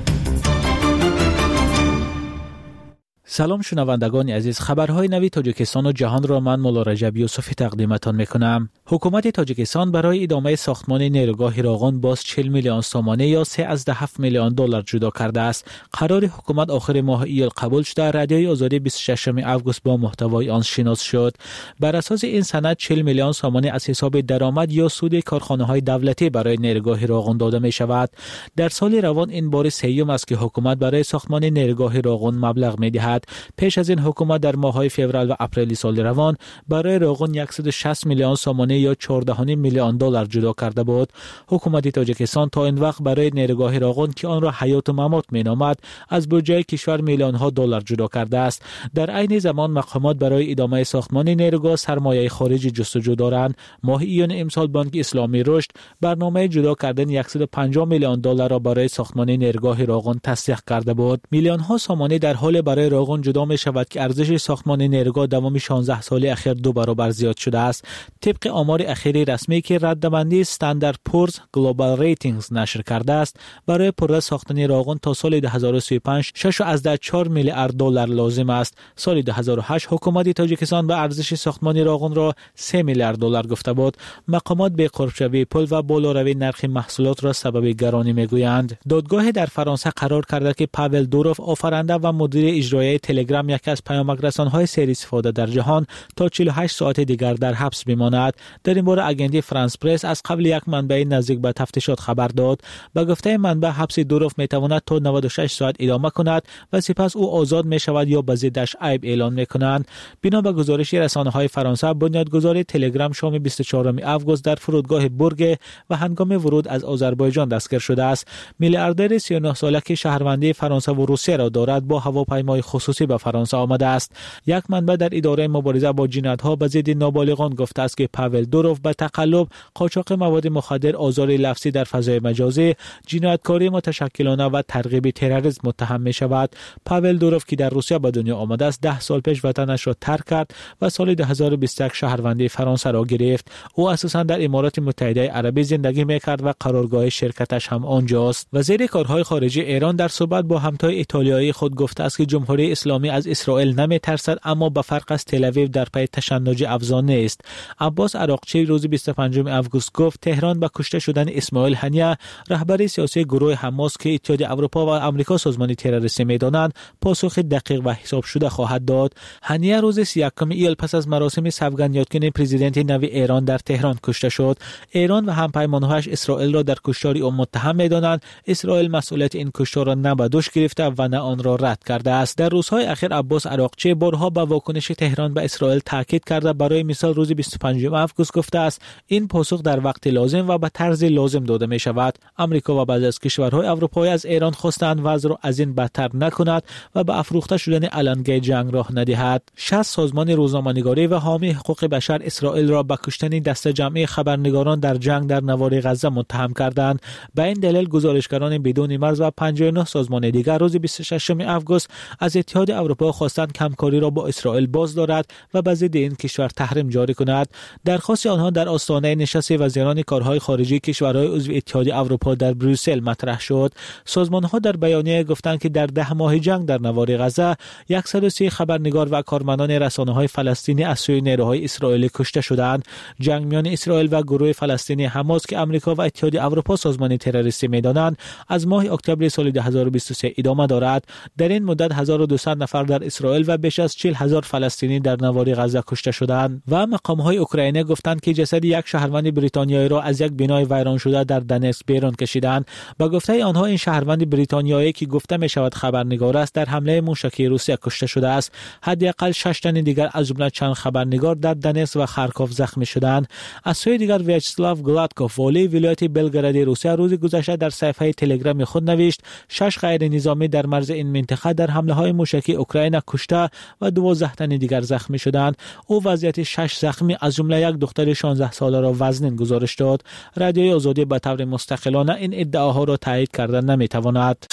سلام شنوندگان عزیز، خبرهای نوی تاجیکستان و جهان را من مولا رجب یوسفی تقدیمتان میکنم. حکومت تاجیکستان برای ادامه ساختمان نیروگاه هیراقان باز 40 میلیون سامانه یا 3.7 میلیون دلار جدا کرده است. قرار حکومت آخر ماه ایول قبول شده. رادیوی آزادی 26 آگوست با محتوای آن شناس شد. بر اساس این سند 40 میلیون سامانه از حساب درآمد یا سود کارخانه‌های دولتی برای نیروگاه هیراقان داده می شود. در سال روان این بار سوم است که حکومت برای ساختمان نیروگاه هیراقان مبلغ می‌دهد. پیش از این حکومت در ماه‌های فوریه و اپریل سال روان برای راغون 160 میلیون سامانه یا 14 میلیون دلار جدا کرده بود. حکومت تاجیکستان تا این وقت برای نیروگاه راغون که آن را حیات و ممات می‌نامد از بودجه کشور میلیون ها دلار جدا کرده است. در عین زمان مقامات برای ادامه ساختمان نیروگاه سرمایه خارجی جستجو دارند. ماه ایون امسال بانک اسلامی رشد برنامه جدا کردن 150 میلیون دلار را برای ساختمان نیروگاه راغون تصدیق کرده بود. میلیون ها سامانه در حال برای راغون جدا می شود که ارزش ساختمان نیروگاه دوام 16 سال اخیر 2 برابر زیاد شده است. طبق آمار اخیری رسمی که ردبندی استاندارد پورز گلوبال ریتینگز نشر کرده است، برای پرده ساختن راغون تا سال 2035 6.4 میلیارد دلار لازم است. سال 2008 حکومت تاجیکستان به ارزش ساختمان راغون را 3 میلیارد دلار گفته بود. مقامات به قرب‌شوی پول و بالاروی نرخ محصولات را سبب گرانی میگویند. دادگاه در فرانسه قرار کرده که پاول دوروف آفرینده و مدیر اجرایی تلگرام یکی از پیامک‌رسان‌های سری استفاده در جهان تا 48 ساعت دیگر در حبس بماند. در این باره اگنسی فرانس پرس از قبل یک منبع نزدیک به تفتیشات خبر داد. به گفته منبع حبس دوروف میتواند تا 96 ساعت ادامه کند و سپس او آزاد می شود یا به ضدش عیب اعلان میکنند. بنا به گزارش رسانه‌های فرانسه، بنیادگذار تلگرام شام 24 آگوست در فرودگاه برگ و هنگام ورود از آذربایجان دستگیر شده است. میلیاردر 39 ساله که شهروندی فرانسه و روسیه را دارد با هواپیمای خصوصی به فرانسه آمده است. یک منبع در اداره مبارزه با جنایت‌ها به ضد نابالغان گفته است که پاول دوروف به تقلب، قاچاق مواد مخدر، آزار لفظی در فضای مجازی، جنایتکاری متشکلانه و ترغیب تروریسم متهم می شود. پاول دوروف که در روسیه به دنیا آمده است 10 سال پیش وطنش را ترک کرد و سال 2021 شهروندی فرانسه را گرفت. او اساساً در امارات متحده عربی زندگی می‌کرد و قرارگاه شرکتش هم آنجاست. وزیر کارهای خارجه ایران در صحبت با همتای ایتالیایی خود گفته است که جمهوری اسلامی از اسرائیل نمی‌ترسد، اما به فرق از تل آویو در پی تشنج افزانه است. عباس عراقچی روز 25 آگوست گفت تهران با کشته شدن اسماعیل هنیه، رهبر سیاسی گروه حماس که اتحادیه اروپا و آمریکا سازمان تروریستی می‌دانند، پاسخ دقیق و حساب شده خواهد داد. هنیه روز 31 ایول پس از مراسم سوگندیاتگی پرزیدنت نوی ایران در تهران کشته شد. ایران و همپیمان‌هایش اسرائیل را در کشتار او متهم می‌دانند. اسرائیل مسئولیت این کشتار را نه به دوش گرفته و نه آن را رد کرده است. در روزهای اخیر عباس عراقچی بارها به واکنش تهران به اسرائیل تاکید کرده. برای مثال روز 25 آگوست گفته است این پاسخ در وقت لازم و به طرز لازم داده می شود. آمریکا و بعضی از کشورهای اروپایی از ایران خواستند وضع را از این بدتر نکند و به افروخته شدن علنگی جنگ راه ندهد. 60 سازمان روزنامه‌نگاری و حامی حقوق بشر اسرائیل را به کشتن دسته جمعی خبرنگاران در جنگ در نوار غزه متهم کردند. به این دلیل گزارشگران بدون مرز و 59 سازمان دیگر روز 26 آگوست از اتحاد اروپا خواستند همکاری را با اسرائیل باز دارد و به ضد این کشور تحریم جاری کند. درخواست آنها در آستانه نشست وزیران کارهای خارجی کشورهای عضو اتحاد اروپا در بروسل مطرح شد. سازمان‌ها در بیانیه گفتند که در 10 ماه جنگ در نوار غزه 130 خبرنگار و کارمندان رسانه‌های فلسطینی از سوی نیروهای اسرائیلی کشته شدند. جنگ میان اسرائیل و گروه فلسطینی حماس که آمریکا و اتحاد اروپا سازمان تروریستی می‌دانند از ماه اکتبر سال 2023 ادامه دارد. در این مدت 1200 نفر در اسرائیل و بیش از 40,000 فلسطینی در نوار غزه کشته شدند و مقام‌های اوکراینی گفتند که جسد یک شهروند بریتانیایی را از یک بنای ویران شده در دنسک بیرون کشیدند. با گفته آنها این شهروند بریتانیایی که گفته می‌شود خبرنگار است در حمله موشکی روسیه کشته شده است. حداقل 6 تن دیگر از جمله چند خبرنگار در دنسک و خارکوف زخمی شدند. از سوی دیگر ویاچسلاو گلادکوف والی ولایت بلگراد روسیه روز گذشته در صفحه تلگرام خود نوشت 6 غیر نظامی در مرز این منطقه در حمله‌های موشکی اوکراین کشته و 12 تن دیگر زخمی شدند. او وضعیت 6 زخمی از جمله یک دختر 16 ساله را وزنین گزارش داد. رادیوی آزادی به طور مستقلانه این ادعاها را تایید کردن نمی‌تواند.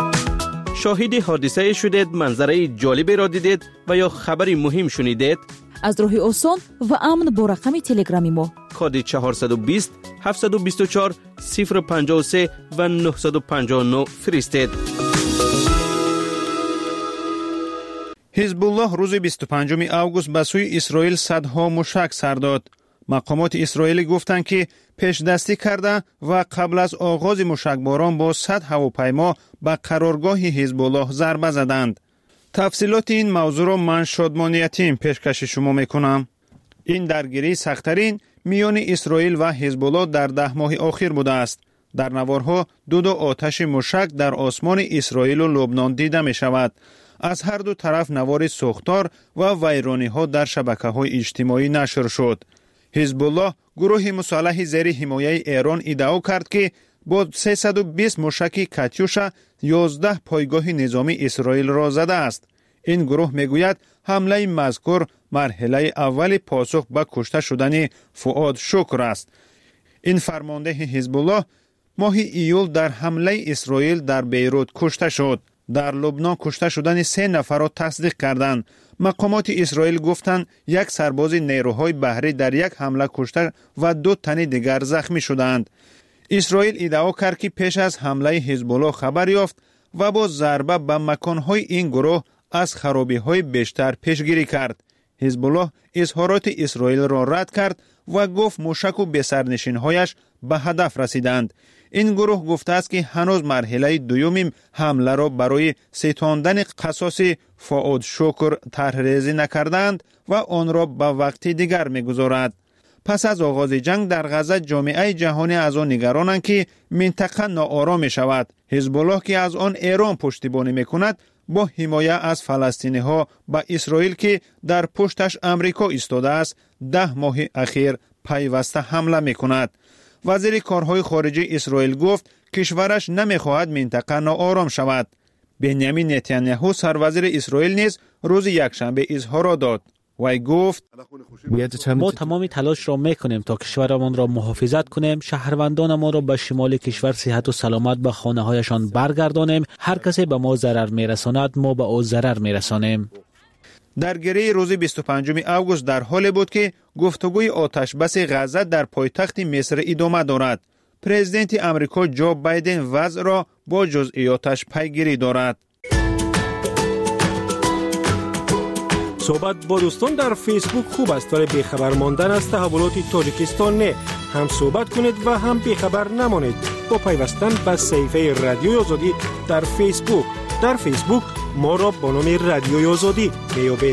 شاهد حادثه شدید، منظره جالبی را دیدید و یا خبری مهم شنیدید؟ از راه آسان و امن با رقم تلگرامی ما کد 420 724 053 و 959 فرستید. حزب الله روز 25 آگوست به سوی اسرائیل صدها موشک سر داد. مقامات اسرائیلی گفتند که پیش دستی کرده و قبل از آغاز موشکباران با 100 هواپیما به قرارگاه حزب الله ضربه زدند. تفصیلات این موضوع را من شادمان یتیم پیشکش شما میکنم. این درگیری سخت‌ترین میان اسرائیل و حزب الله در 10 ماه اخیر بوده است. در نوارها دو آتش موشک در آسمان اسرائیل و لبنان دیده می شود. از هر دو طرف نوار سوختار و ویرانی ها در شبکه های اجتماعی نشر شد. حزب الله گروه مسلح زیر حمایه ایران ادعا کرد که با 320 موشک کاتیوشا 11 پایگاه نظامی اسرائیل را زده است. این گروه میگوید حمله مذکور مرحله اول پاسخ به کشته شدن فؤاد شکر است. این فرمانده حزب الله ماه ایول در حمله اسرائیل در بیروت کشته شد. در لبنان کشته شدن 3 نفر را تصدیق کردند. مقامات اسرائیل گفتند یک سرباز نیروهای بحری در یک حمله کشته و 2 تن دیگر زخمی شدند. اسرائیل ادعا کرد که پیش از حمله حزب الله خبر یافت و با ضربه به مکانهای این گروه از خرابی‌های بیشتر پیشگیری کرد. حزب الله اظهارات اسرائیل را رد کرد و گفت موشک و بسرنشین‌هایش به هدف رسیدند. این گروه گفته است که هنوز مرحله دوم حمله را برای ستاندن قصاص فؤاد شکر طرح‌ریزی نکردند و آن را به وقت دیگر می‌گذارد. پس از آغاز جنگ در غزه جامعه جهانی از آن نگرانند که منطقه ناآرام می‌شود. حزب الله که از آن ایران پشتیبانی می‌کند با حمایت از فلسطینی‌ها به اسرائیل که در پشتش امریکا ایستاده است 10 ماه اخیر پیوسته حمله می‌کند. وزیر کارهای خارجه اسرائیل گفت کشورش نمی‌خواهد منطقه ناآرام شود. بنیامین نتانیاهو سروزیر اسرائیل نیز روز یکشنبه اظهار داد. وی گفت ما تمام تلاش را میکنیم تا کشورمان را محافظت کنیم، شهروندانمان را به شمال کشور صحت و سلامت به خانه هایشان برگردانیم. هر کسی به ما ضرر میرساند ما به او ضرر میرسانیم. درگیری روز 25 آگوست در حالی بود که گفتگوی آتش بس غزه در پایتخت مصر ادامه دارد. پرزیدنت امریکا جو بایدن وضع را با جزئیاتش پیگیری دارد. صحبت با دوستان در فیسبوک خوب است ولی بیخبر ماندن از تحولات تاجیکستان نه. هم صحبت کنید و هم بیخبر نمانید با پیوستن به صفحه رادیوی آزادی در فیسبوک. در فیسبوک ما را با نام رادیوی آزادی میابید.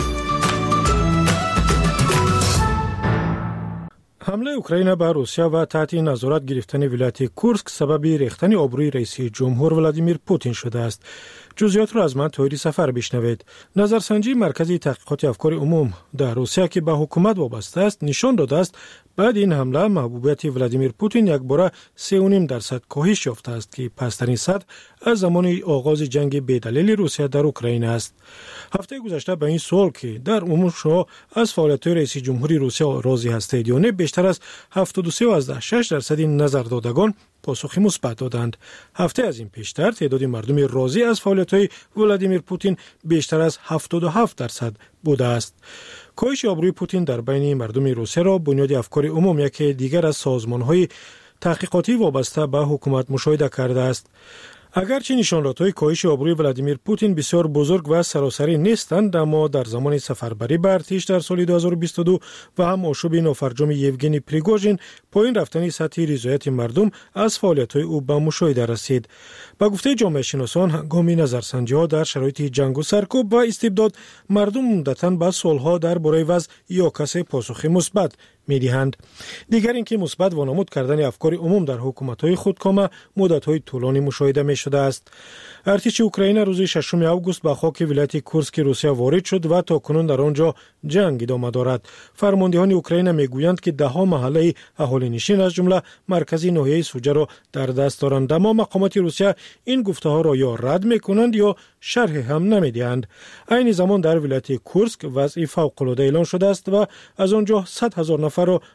حمله اوکراین به روسیه و تحت نظارت گرفتن ولایت کورسک سبب ریختن آبروی رئیس جمهور ولادیمیر پوتین شده است. جزئیات را از من طاهری سفر بشنوید. نظرسنجی مرکزی تحقیقات افکار عموم در روسیه که به حکومت وابسته است نشان داده است بعد این حمله محبوبیت ولادیمیر پوتین یک باره 3.5% کاهش یافته است که پسترین سطح از زمان آغاز جنگ بی‌دلیل روسیه در اوکراین است. هفته گذشته به این سوال که در عموم شما از فعالیت رئیس جمهوری روسیه راضی هستید یا نه بیشتر از 73.6% نظر دادگان پاسخ مثبت دادند. هفته از این پیشتر تعداد مردم راضی از فعالیت‌های ولادیمیر پوتین بیشتر از 77% بوده است. کاهش آبروی پوتین در بین مردم روسیه را بنیاد افکار عموم یکی دیگر از سازمان‌های تحقیقاتی وابسته به حکومت مشاهده کرده است. اگرچه نشانات‌های کاهش آبروی ولادیمیر پوتین بسیار بزرگ و سراسری نیستند، اما در زمان سفربری به ارتش در سال 2022 و هم آشوب نافرجام یوگنی پریگوژین پایین رفتن سطح رضایت مردم از فعالیت‌های او به مشاهده رسید. با گفته جامعه شناسان هنگام نظرسنجی‌ها در شرایط جنگ و سرکوب و استبداد مردم عمدتاً به سوال‌ها درباره وضع یا کسب پاسخ مثبت می‌دهند. دیگر اینکه مثبت وانمود کردن افکار عموم در حکومت‌های خودکامه مدت‌های طولانی مشاهده می‌شده است. ارتش اوکراین روز 6 آگوست به خاک ولایت کورسک روسیه وارد شد و تاکنون در آنجا جنگ ادامه دارد. فرماندهان اوکراین میگویند که ده‌ها محله اهالی‌نشین از جمله مرکزی ناحیه سوجه را در دست دارند، اما مقامات روسیه این گفته‌ها را یا رد می‌کنند یا شرح هم نمی‌دهند. این زمان در ولایت کورسک وضع فوق‌العاده اعلام شده است و از آنجا 100,000 نفر را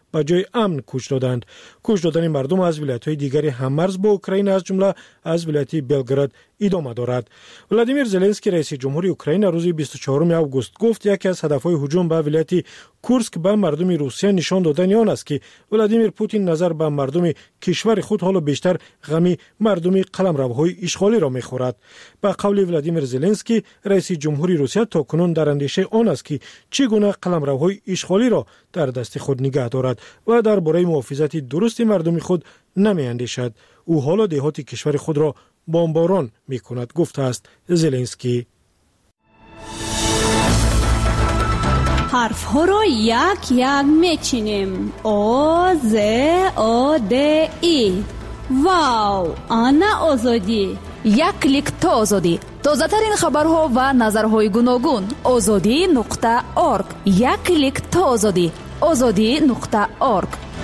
به جای امن کوچ دادند. کوچ دادن مردم از ولایت‌های دیگری هممرز با اوکراین از جمله از ولایت بلگراد ادامه دارد. ولادیمیر زلنسکی رئیس جمهوری اوکراین روز 24 آگوست گفت یکی از هدف‌های هجوم به ولایت کورسک به مردم روسیه نشان دادن آن است که ولادیمیر پوتین نظر به مردم کشور خود حالا بیشتر غمی مردم قلمروهای اشغالی را می‌خورد. به قول ولادیمیر زلنسکی رئیس جمهوری روسیه تاکنون در اندیشه آن است که چگونه قلمروهای اشغالی را در دست خود نگه دارد و درباره محافظت درست مردم خود نمی‌اندیشد. او حالا دهات کشور خود را بمباران می‌کند گفته است زلنسکی. حرف ها را یک یک میچینیم. آ ز آ د ای. واو، آنا آزادی. یک کلیک تا آزادی. تازه ترین خبرها و نظرهای گوناگون. azadi.org. یک کلیک تا آزادی. azadi.org.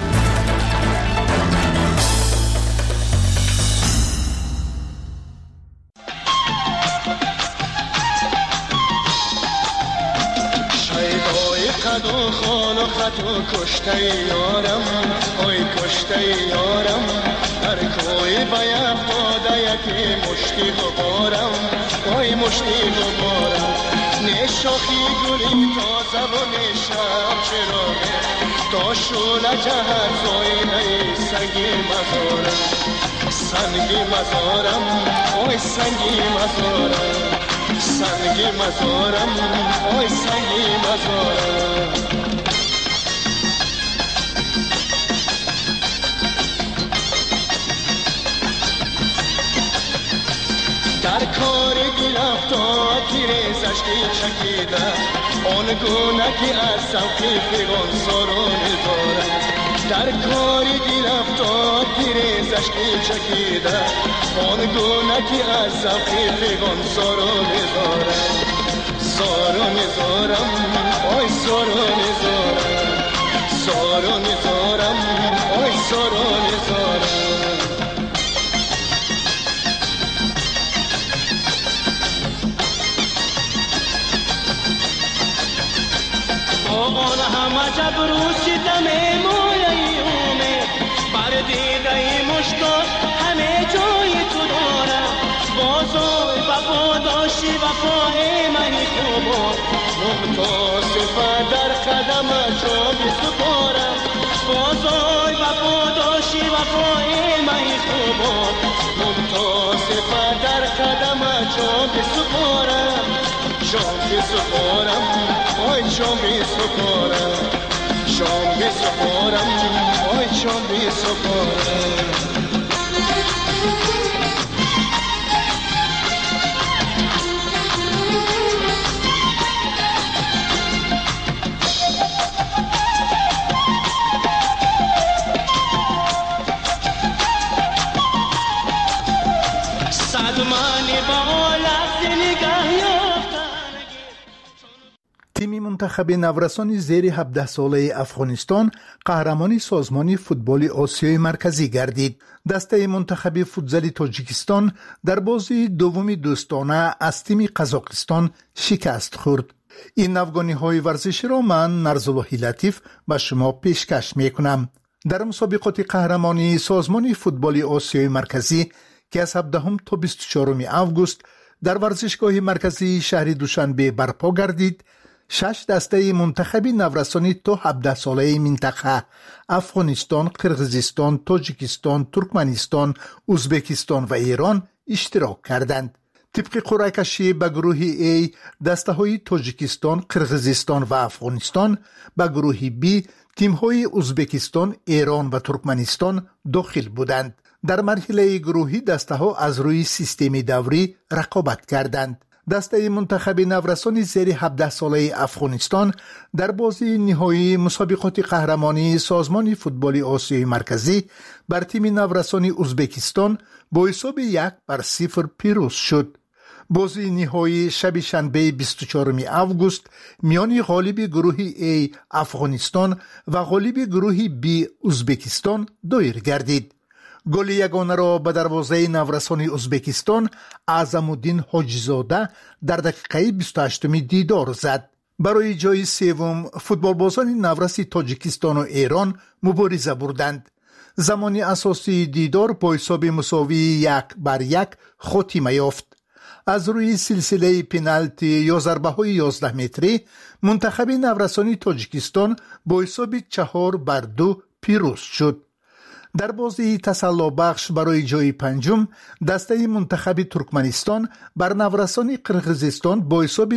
خد و خان و خط و کشته یارم، اوی کشته یارم، هر کوی باید داده یکی مشتی غبارم، اوی مشتی غبارم. نشاخی گلی تازه و نشم چراغه، تا شوله جهت زاینه سنگی مزارم، سنگی مزارم، اوی سنگی مزارم، سنگی مزارم، اوی سنگی مزارم. در کار گرفتار تیرزش چکیده، آن گونه که از سوقی فیغان ساران دارد. در کار گرفتار تیرزش چکیده، آن گونه که از سوقی فیغان ساران دارد. ساران دارم، آی ساران دارم، ساران دارم، آی ساران دارم. آن همه جبروسی دمه مایه اومد، بر دیده مشتاق همه جای تو دارم. بازای وفا داشتی وفای منی خوبا، متاسفه در قدم جا بسپارم. بازای وفا داشتی وفای منی خوبا، متاسفه در قدم جا بسپارم. جام بسپارم، آی جام بسپارم، جام بسپارم، آی جام بسپارم. تیم منتخب نورسان زیر 17 ساله افغانستان قهرمان سازمان فوتبال آسیای مرکزی گردید. دسته منتخب فوتزال تاجیکستان در بازی دومی دوستانه از تیم قزاقستان شکست خورد. این افغانی ورزشی را من نرزاللهی لطیف به شما پیشکش میکنم. در مسابقات قهرمانی سازمان فوتبال آسیای مرکزی که از 17 تا 24 آگوست در ورزشگاه مرکزی شهر دوشنبه برپا گردید، 6 دسته منتخب نورسانی تا 17 ساله منطقه افغانستان، قرقیزستان، تاجیکستان، ترکمنستان، ازبکستان و ایران اشتراک کردند. طبق قرعه کشی به گروه A دسته های تاجیکستان، قرقیزستان و افغانستان، به گروه B تیم های ازبکستان، ایران و ترکمنستان داخل بودند. در مرحله گروهی دسته ها از روی سیستم دوری رقابت کردند. دسته منتخب نورسان زیر 17 ساله افغانستان در بازی نهایی مسابقات قهرمانی سازمان فوتبال آسیای مرکزی بر تیم نورسان ازبکستان با حساب 1-0 پیروز شد. بازی نهایی شب شنبه 24 آگوست میان غالب گروه A افغانستان و غالب گروه B ازبکستان دایر گردید. گل یگانه را به دروازه نورسان ازبکستان اعظم‌الدین حاجی‌زاده در دقیقه 28 دیدار زد. برای جای سوم فوتبالبازان نورس تاجیکستان و ایران مبارزه بردند. زمانی اساسی دیدار با حساب مساوی 1-1 خاتمه یافت. از روی سلسله پنالتی یا ضربه‌های 11 متری منتخب نورسانی تاجیکستان با حساب 4-2 پیروز شد. در بازی تسلی بخش برای جای پنجم دسته منتخب ترکمنستان بر نورسان قرقیزستان با حساب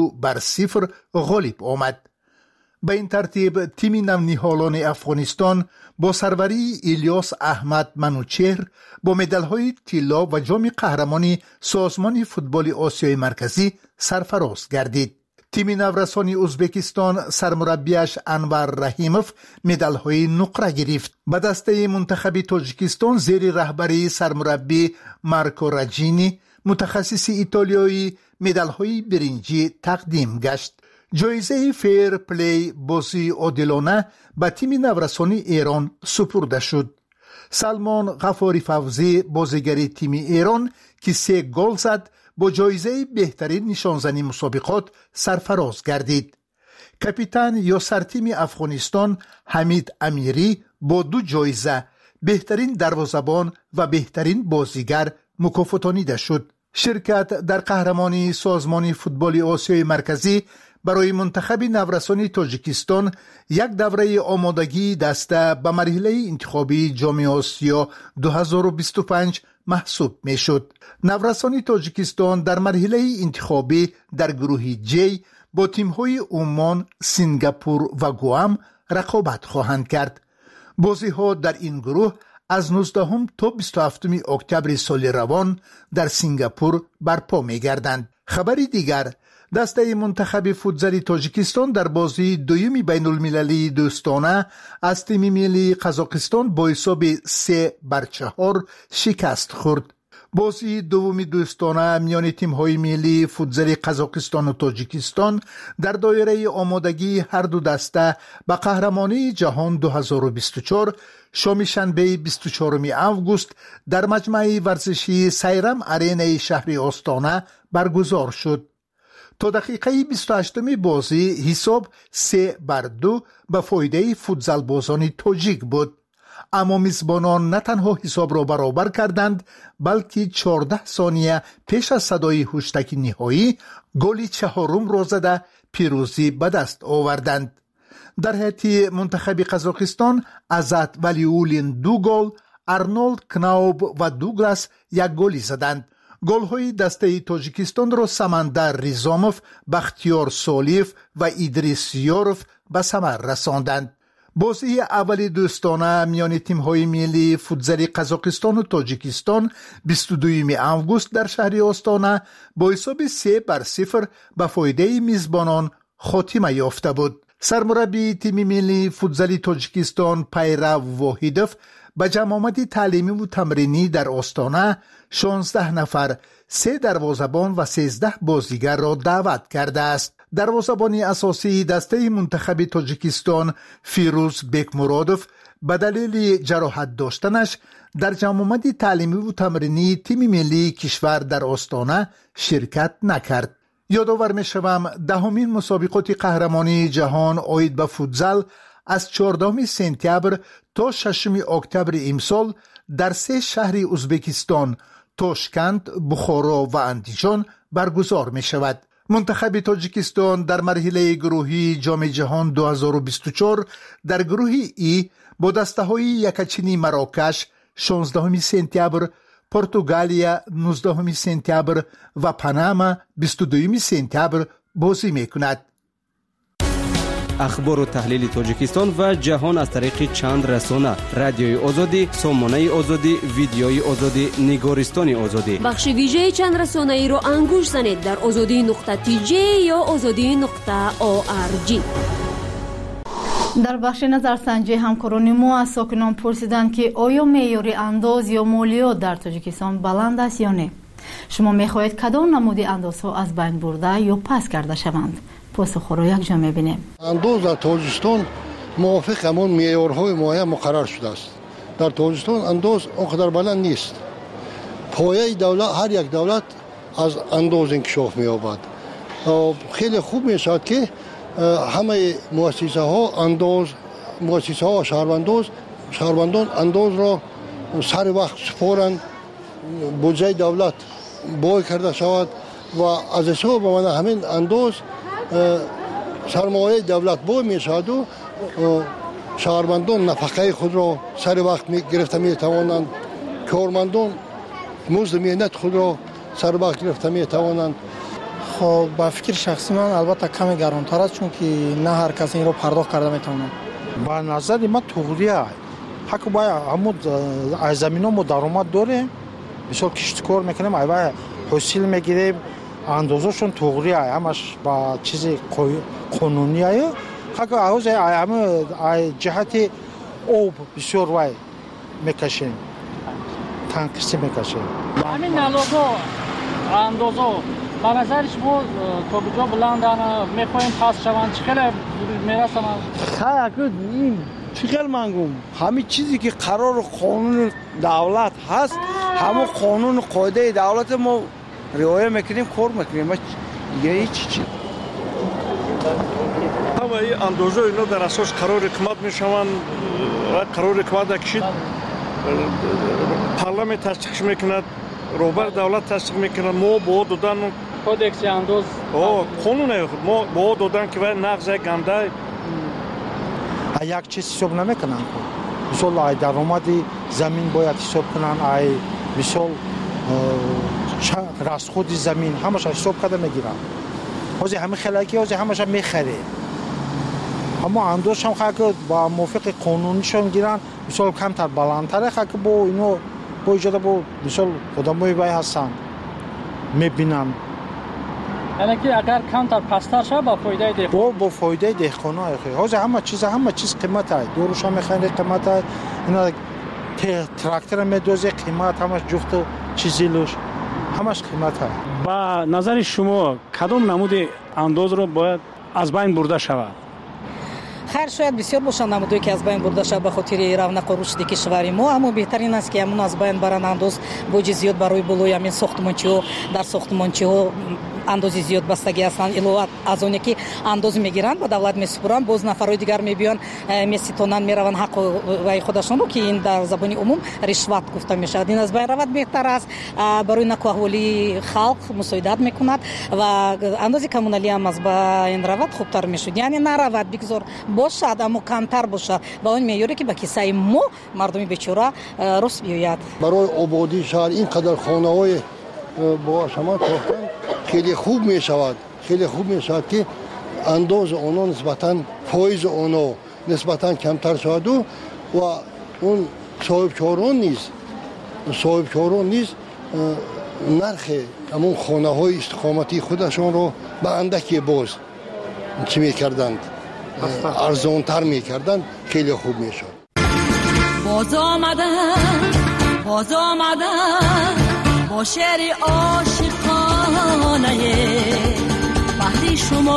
2-0 غالب آمد. به این ترتیب تیم نونیهالان افغانستان با سروری الیاس احمد منوچهر با مدال‌های طلا و جام قهرمانی سازمان فوتبال آسیای مرکزی سرفراز گردید. تیم نورسان ازبکستان سرمربیش انور رحیموف مدال‌های نقره گرفت. به دسته منتخب تاجیکستان زیر رهبری سرمربی مارکو راجینی متخصص ایتالیایی مدال‌های برنجی تقدیم گشت. جایزه فیر پلی بازی عادلانه به تیم نورسانی ایران سپرده شد. سلمان غفاری فوزی بازیگر تیم ایران که 3 گل زد با جایزه بهترین نشانزنی مسابقات سرفراز گردید. کاپیتان یا سرتیم افغانستان حمید امیری با 2 جایزه بهترین دروازه‌بان و بهترین بازیگر مکافاتانیده شد. شرکت در قهرمانی سازمان فوتبال آسیای مرکزی برای منتخب نورسان تاجیکستان یک دوره آمادگی دسته به مرحله انتخابی جام آسیا 2025 محسوب می شد. نورسان تاجیکستان در مرحله انتخابی در گروه جی با تیم‌های عمان، سنگاپور و گوام رقابت خواهند کرد. بازی‌ها در این گروه از 19 تا 27 اکتبر سال روان در سنگاپور برپا می گردند. خبری دیگر، دسته منتخب فوتزال تاجیکستان در بازی دوم بین المللی دوستانه از تیم ملی قزاقستان با حساب 3-4 شکست خورد. بازی دوم دوستانه میان تیم‌های ملی فوتزال قزاقستان و تاجیکستان در دایره آمادگی هر دو دسته به قهرمانی جهان 2024 شام شنبه 24 آگوست در مجمع ورزشی سیرم آرینای شهر آستانه برگزار شد. تا دقیقه 28 بازی حساب 3-2 به فایده فوتزال بازان تاجیک بود. اما میزبانان نه تنها حساب را برابر کردند بلکه 14 ثانیه پیش از صدای هشتگ نهایی گل چهارم را زده پیروزی به دست آوردند. در حیاتی منتخب قزاقستان عزت ولیولین 2 گل، ارنولد کناوب و دوگلاس 1 گلی زدند. گل‌های دسته تاجیکستان را سمندر ریزاموف، بختیار سالیف و ایدریس یاروف به ثمر رساندند. بازی اول دوستانه میان تیم‌های ملی فوتزال قزاقستان و تاجیکستان 22 آگوست در شهر آستانه با حساب 3-0 به فایده میزبانان خاتمه یافته بود. سرمربی تیم ملی فوتزال تاجیکستان پیرو واحدوف به جمع آمد تعلیمی و تمرینی در آستانه 16 نفر 3 دروازه‌بان و 13 بازیگر را دعوت کرده است. دروازه‌بان اساسی دسته منتخب تاجیکستان فیروز بیکمرادوف به دلیل جراحت داشتنش در جمع آمد تعلیمی و تمرینی تیم ملی کشور در آستانه شرکت نکرد. یادآور می‌شوم دهمین مسابقات قهرمانی جهان عاید به فوتزال از 14 سپتامبر تا 6 اکتبر امسال در 3 شهر ازبکستان، تاشکند، بخارا و اندیجان برگزار می شود. منتخب تاجیکستان در مرحله گروهی جام جهان 2024 در گروه ای با دسته های یکچینی مراکش 16 سپتامبر، پرتغالیا 19 سپتامبر و پاناما 22 سپتامبر بازی می کند. اخبار و تحلیل تاجیکستان و جهان از طریق چند رسانه: رادیوی آزادی، سامانه آزادی، ویدیوی آزادی، نگارستان آزادی. بخش ویژه چند رسانه ای رو انگوش زنید در azadi.tj یا azadi.org. در بخش نظرسنجی همکاران ما از ساکنان پرسیدند که آیا معیار انداز یا مالیات در تاجیکستان بلند است یا نه؟ شما می‌خواهید کدام نمود اندازها از بین برده یا پس کرده شوند؟ پاسخ را یک جا می‌بینیم. انداز در تاجیکستان موافق همون معیارهای معین مقرر شده است. در تاجیکستان انداز اونقدر بلند نیست. پایه دولت، هر یک دولت از انداز انکشاف می‌یابد. خیلی خوب می‌شود که همه مؤسسه ها انداز مؤسسه ها شهروندان انداز را سر وقت سپارند بودجه دولت بای کرده شود و از حساب من همین انداز سرمایه دولت بای می شود و شهروندان نفقه خود را سر وقت گرفته می توانند کارمندان مزد مهنت خود را سر وقت گرفته می توانند. خب با فکر شخصی من البته کمی گرانتر است چون که نه هر کس این رو پرداخت کرده میتونه. با نظر من توغریه حق باید همون از زمین ها ما درآمد داریم مثلا کشتکار میکنیم ایوه حاصل میگیریم اندازهشون توغریه همش با چیز قانونی ای حق اوز همه جهت آب بسیار وای میکشیم تنکسی میکشیم همین نلوگو اندازه به نظر شما تا کجا بلندانه میخوایم پس شوند چه خیلی میرسه من خیلی این چه خیلی منگم همه چیزی که قرار قانون دولت هست همه قانون قاعده دولت ما رعایت میکنیم کار میکنیم یه چی همه این اندازه اینا در اساس قرار حکومت میشوند قرار حکومت کشید پارلمان تصدیقش میکند روبر دولت تصدیق میکنه ما با دادن کودکس انداز قانون ما با دادن که نقض گنده یک چیز حساب نمیکنن مثلا ای درآمد زمین باید حساب کنن ای مثلا راسخود زمین همش حساب کرده میگیرن اوزی همه خلاقی اوزی همش میخره اما اندازش هم خاک با موافق قانونیشون گیرن مثلا کمتر بلندتره خاک با اینو با ایجاد با مثلا آدمای وای هستن میبینن یعنی که اگر کمتر پستر شه با فایده دهقان با فایده دهقانای خیلی حاضر همه چیز قیمت های دوروش هم میخواین قیمت های اینا تراکتور میدوزه قیمت همش جفت و چیزی لوش همش قیمت های. با نظر شما کدام نمود انداز رو باید از بین برده شود؟ خیر شاید بسیار باشند نمودهایی که از بین برده شود به خاطر رونق و رشد کشور ما اما بهترین است که همون از بین برند انداز بوج زیاد برای بالای همین ساختمانچی ها در ساختمانچی ها اندازی زیاد بستگی هستند الوات از اون که اندازی میگیرند با دولت میسپرند باز نفرای دیگر میبیان میستونن میروند حق وای خودشون رو که این در زبان عموم رشوت گفته میشود این از بین رود بهتر است برای نکوهولی خلق مساعدت میکند و اندازی کمونالی هم از بین رود خوبتر میشود یعنی نرود بگذار باشد اما کمتر باشد با اون میاره که به کیسه ما مردم بیچاره راست بیاید برای آبادی شهر اینقدر خانه‌های با شما ساختن خیلی خوب می شود که انداز آنها نسبتاً فایز آنها نسبتاً کمتر شود و اون صاحبکاران نیز نرخ همون خانه های استقامتی خودشون رو به اندکی باز چی می کردند ارزانتر می کردند خیلی خوب می شود باز آمدن با شعر عاشقانه بحری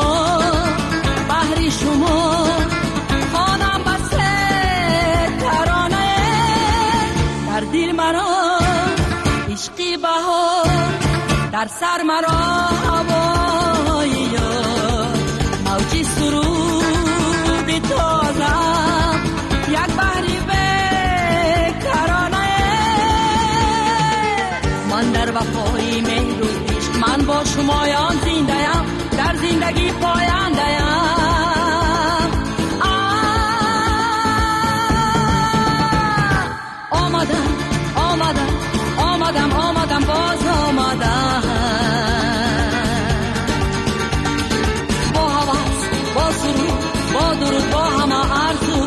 شما خانم بسته ترانه در دل مرا عشقی بهار در سر مرا هوای یار موجی سرود تازه یک بحری بیکرانه من در وفای مهر و عشق من با شمایان زنده‌ام در زندگی پاینده‌ام آمدم باز آمدم با هوس با سرود با درود با همه آرزو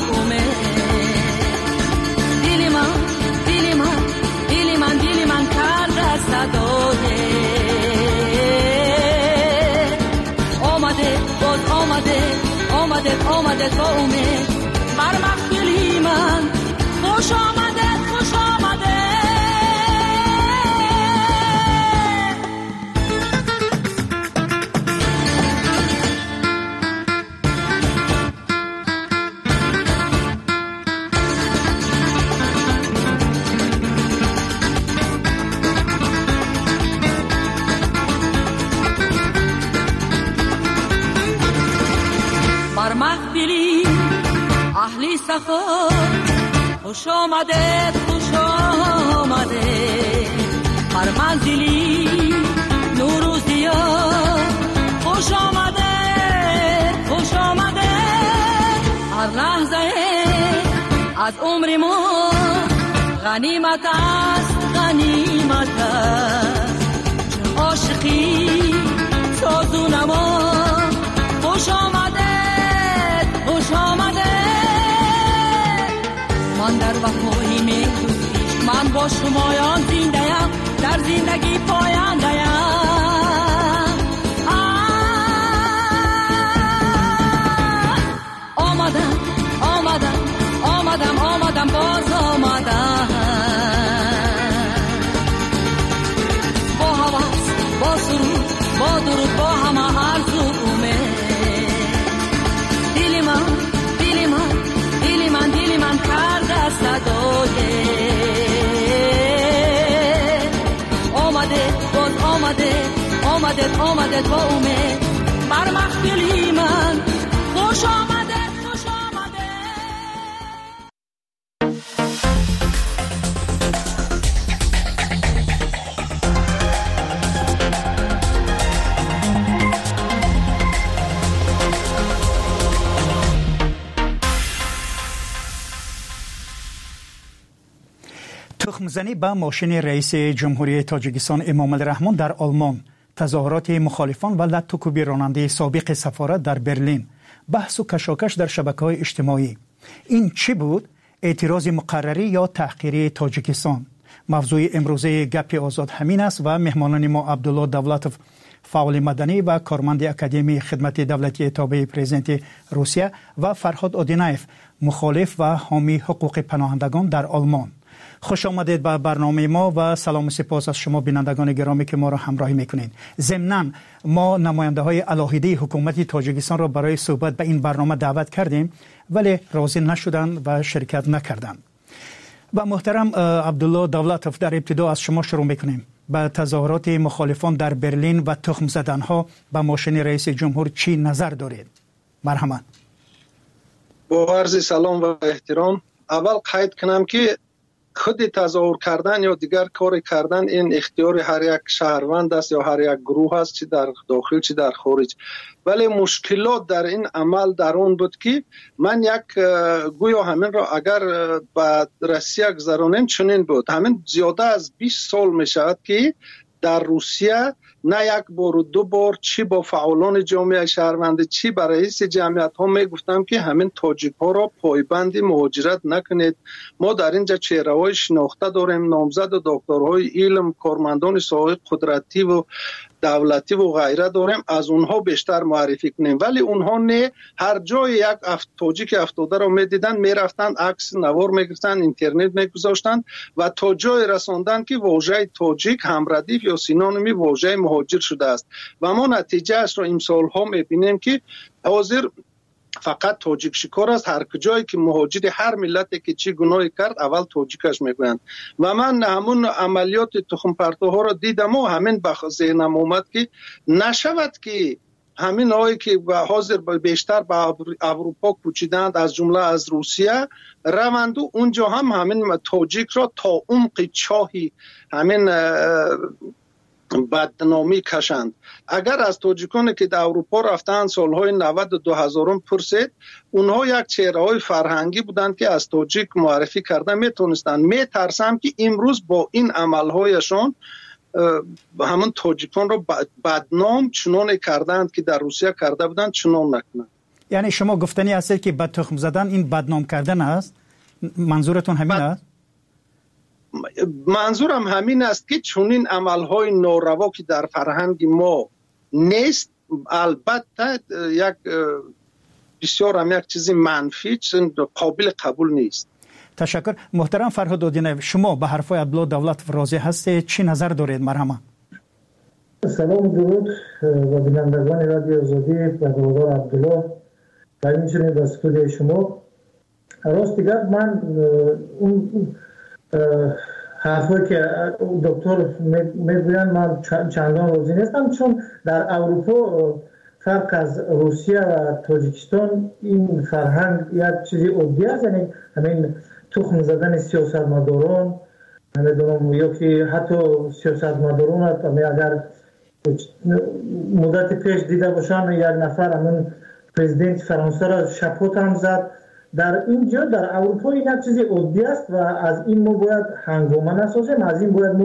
دل من کرده صدای آمده با امید بر محفلی من خوش آمده خوش آمده خوش آمده هر منزلی نور و ضیا خوش آمده خوش آمده هر لحظه از عمر ما غنیمت است غنیمت است چون عاشقی ساز و نما خوش آمده خوش آمده من در وفای مهربونیش من با شمایان زنده‌ام در زندگی پاینده‌ام آمدم آمدم آمدم آمدم باز آمدم با هواس با سرود با درود با همه آرزو دل من دل من دل من دل من کرده صدای آمده باز آمده آمده آمده با امید بر محفلی من خوش آمده خوش آمده تخمزنی به ماشین رئیس جمهوری تاجیکستان امام الرحمن در آلمان، تظاهرات مخالفان و لطوکوبی راننده سابق سفارت در برلین، بحث و کشاکش در شبکه‌های اجتماعی. این چی بود؟ اعتراض مقرری یا تحقیری تاجیکستان؟ موضوع امروزه گپ آزاد همین است و مهمانان ما عبدالله دولتوف، فعال مدنی و کارمند اکادمی خدمت دولتی تابع پرزیدنت روسیه، و فرهاد آدینایف، مخالف و حامی حقوق پناهندگان در آلمان. خوش آمدید به برنامه ما و سلام و سپاس از شما بینندگان گرامی که ما را همراهی میکنید. ضمناً ما نماینده های علاهیده حکومت تاجیکستان را برای صحبت به این برنامه دعوت کردیم ولی راضی نشدند و شرکت نکردند. و محترم عبدالله دولتوف، در ابتدا از شما شروع میکنیم. به تظاهرات مخالفان در برلین و تخم زدن ها به ماشین رئیس جمهور چی نظر دارید؟ مرحبا. با عرض سلام و احترام، اول قید کنم که خود تظاهر کردن یا دیگر کار کردن این اختیار هر یک شهروند است یا هر یک گروه است، چه در داخل چه در خارج. ولی مشکلات در این عمل در اون بود که من یک گویا همین را اگر به روسیه گذرانیم چنین بود. همین زیاده از 20 سال می شود که در روسیه نه یک بار و دو بار چی با فعالان جامعه شهروندی چی با رئیس جمعیت ها می گفتم که همین تاجیک ها را پایبند مهاجرت نکنید. ما در اینجا چهره های شناخته داریم، نامزد و دکترهای علم، کارمندان ساحه قدرتی و دولتی و غیره داریم، از اونها بیشتر معرفی کنیم. ولی اونها نه، هر جای یک تاجیک افتاده رو میدیدن میرفتن عکس نوار میگرفتن، اینترنت میگذاشتن و تا جای رساندن که واژه تاجیک همردیف یا سینونیمی واژه مهاجر شده است و ما نتیجه اش رو امسال ها میبینیم که حاضر فقط تاجیک شکار است. هر کجایی که مهاجر هر ملتی که چی گناهی کرد اول تاجیکش میگویند و من همون عملیات تخم پرتوها را دیدم و همین به ذهنم اومد که نشود که همین هایی که حاضر بیشتر به اروپا کوچیدند از جمله از روسیه روند و اونجا هم همین تاجیک را تا عمق چاهی همین بدنامی کشند. اگر از تاجیکانی که در اروپا رفتن سالهای 90 و 2000 پرسید، اونها یک چهره های فرهنگی بودند که از تاجیک معرفی کرده میتونستند. میترسم که امروز با این عملهایشان همون تاجیکان را بدنام چنان کردند که در روسیه کرده بودند چنان نکنند. یعنی شما گفتنی هست که بد تخم زدن این بدنام کردن است؟ منظورتون همین است؟ منظورم همین است که چون این عملهای ناروا که در فرهنگ ما نیست، البته یک بسیار هم یک چیزی منفی قابل قبول نیست. تشکر. محترم فرهاد آدینایف، شما به حرفای عبدالله دولتوف راضی هستید؟ چی نظر دارید؟ مرحبا. سلام و درود و بینندگان رادیو آزادی و برادر عبدالله و همچنین در استودیوی شما. راست دیگر من اون حرفایی که دکتر میگویند من چندان راضی نیستم، چون در اروپا فرق از روسیه و تاجیکستان این فرهنگ یک چیزی عادی است، یعنی همین تخم زدن سیاستمداران، نمیدونم یا که حتی سیاستمداران اگر مدت پیش دیده باشن یک نفر همین پرزیدنت فرانسه را شپوت هم زد. در اینجا در اروپا این یک چیزی عادی است و از این ما باید هنگامه نسازیم، از این باید ما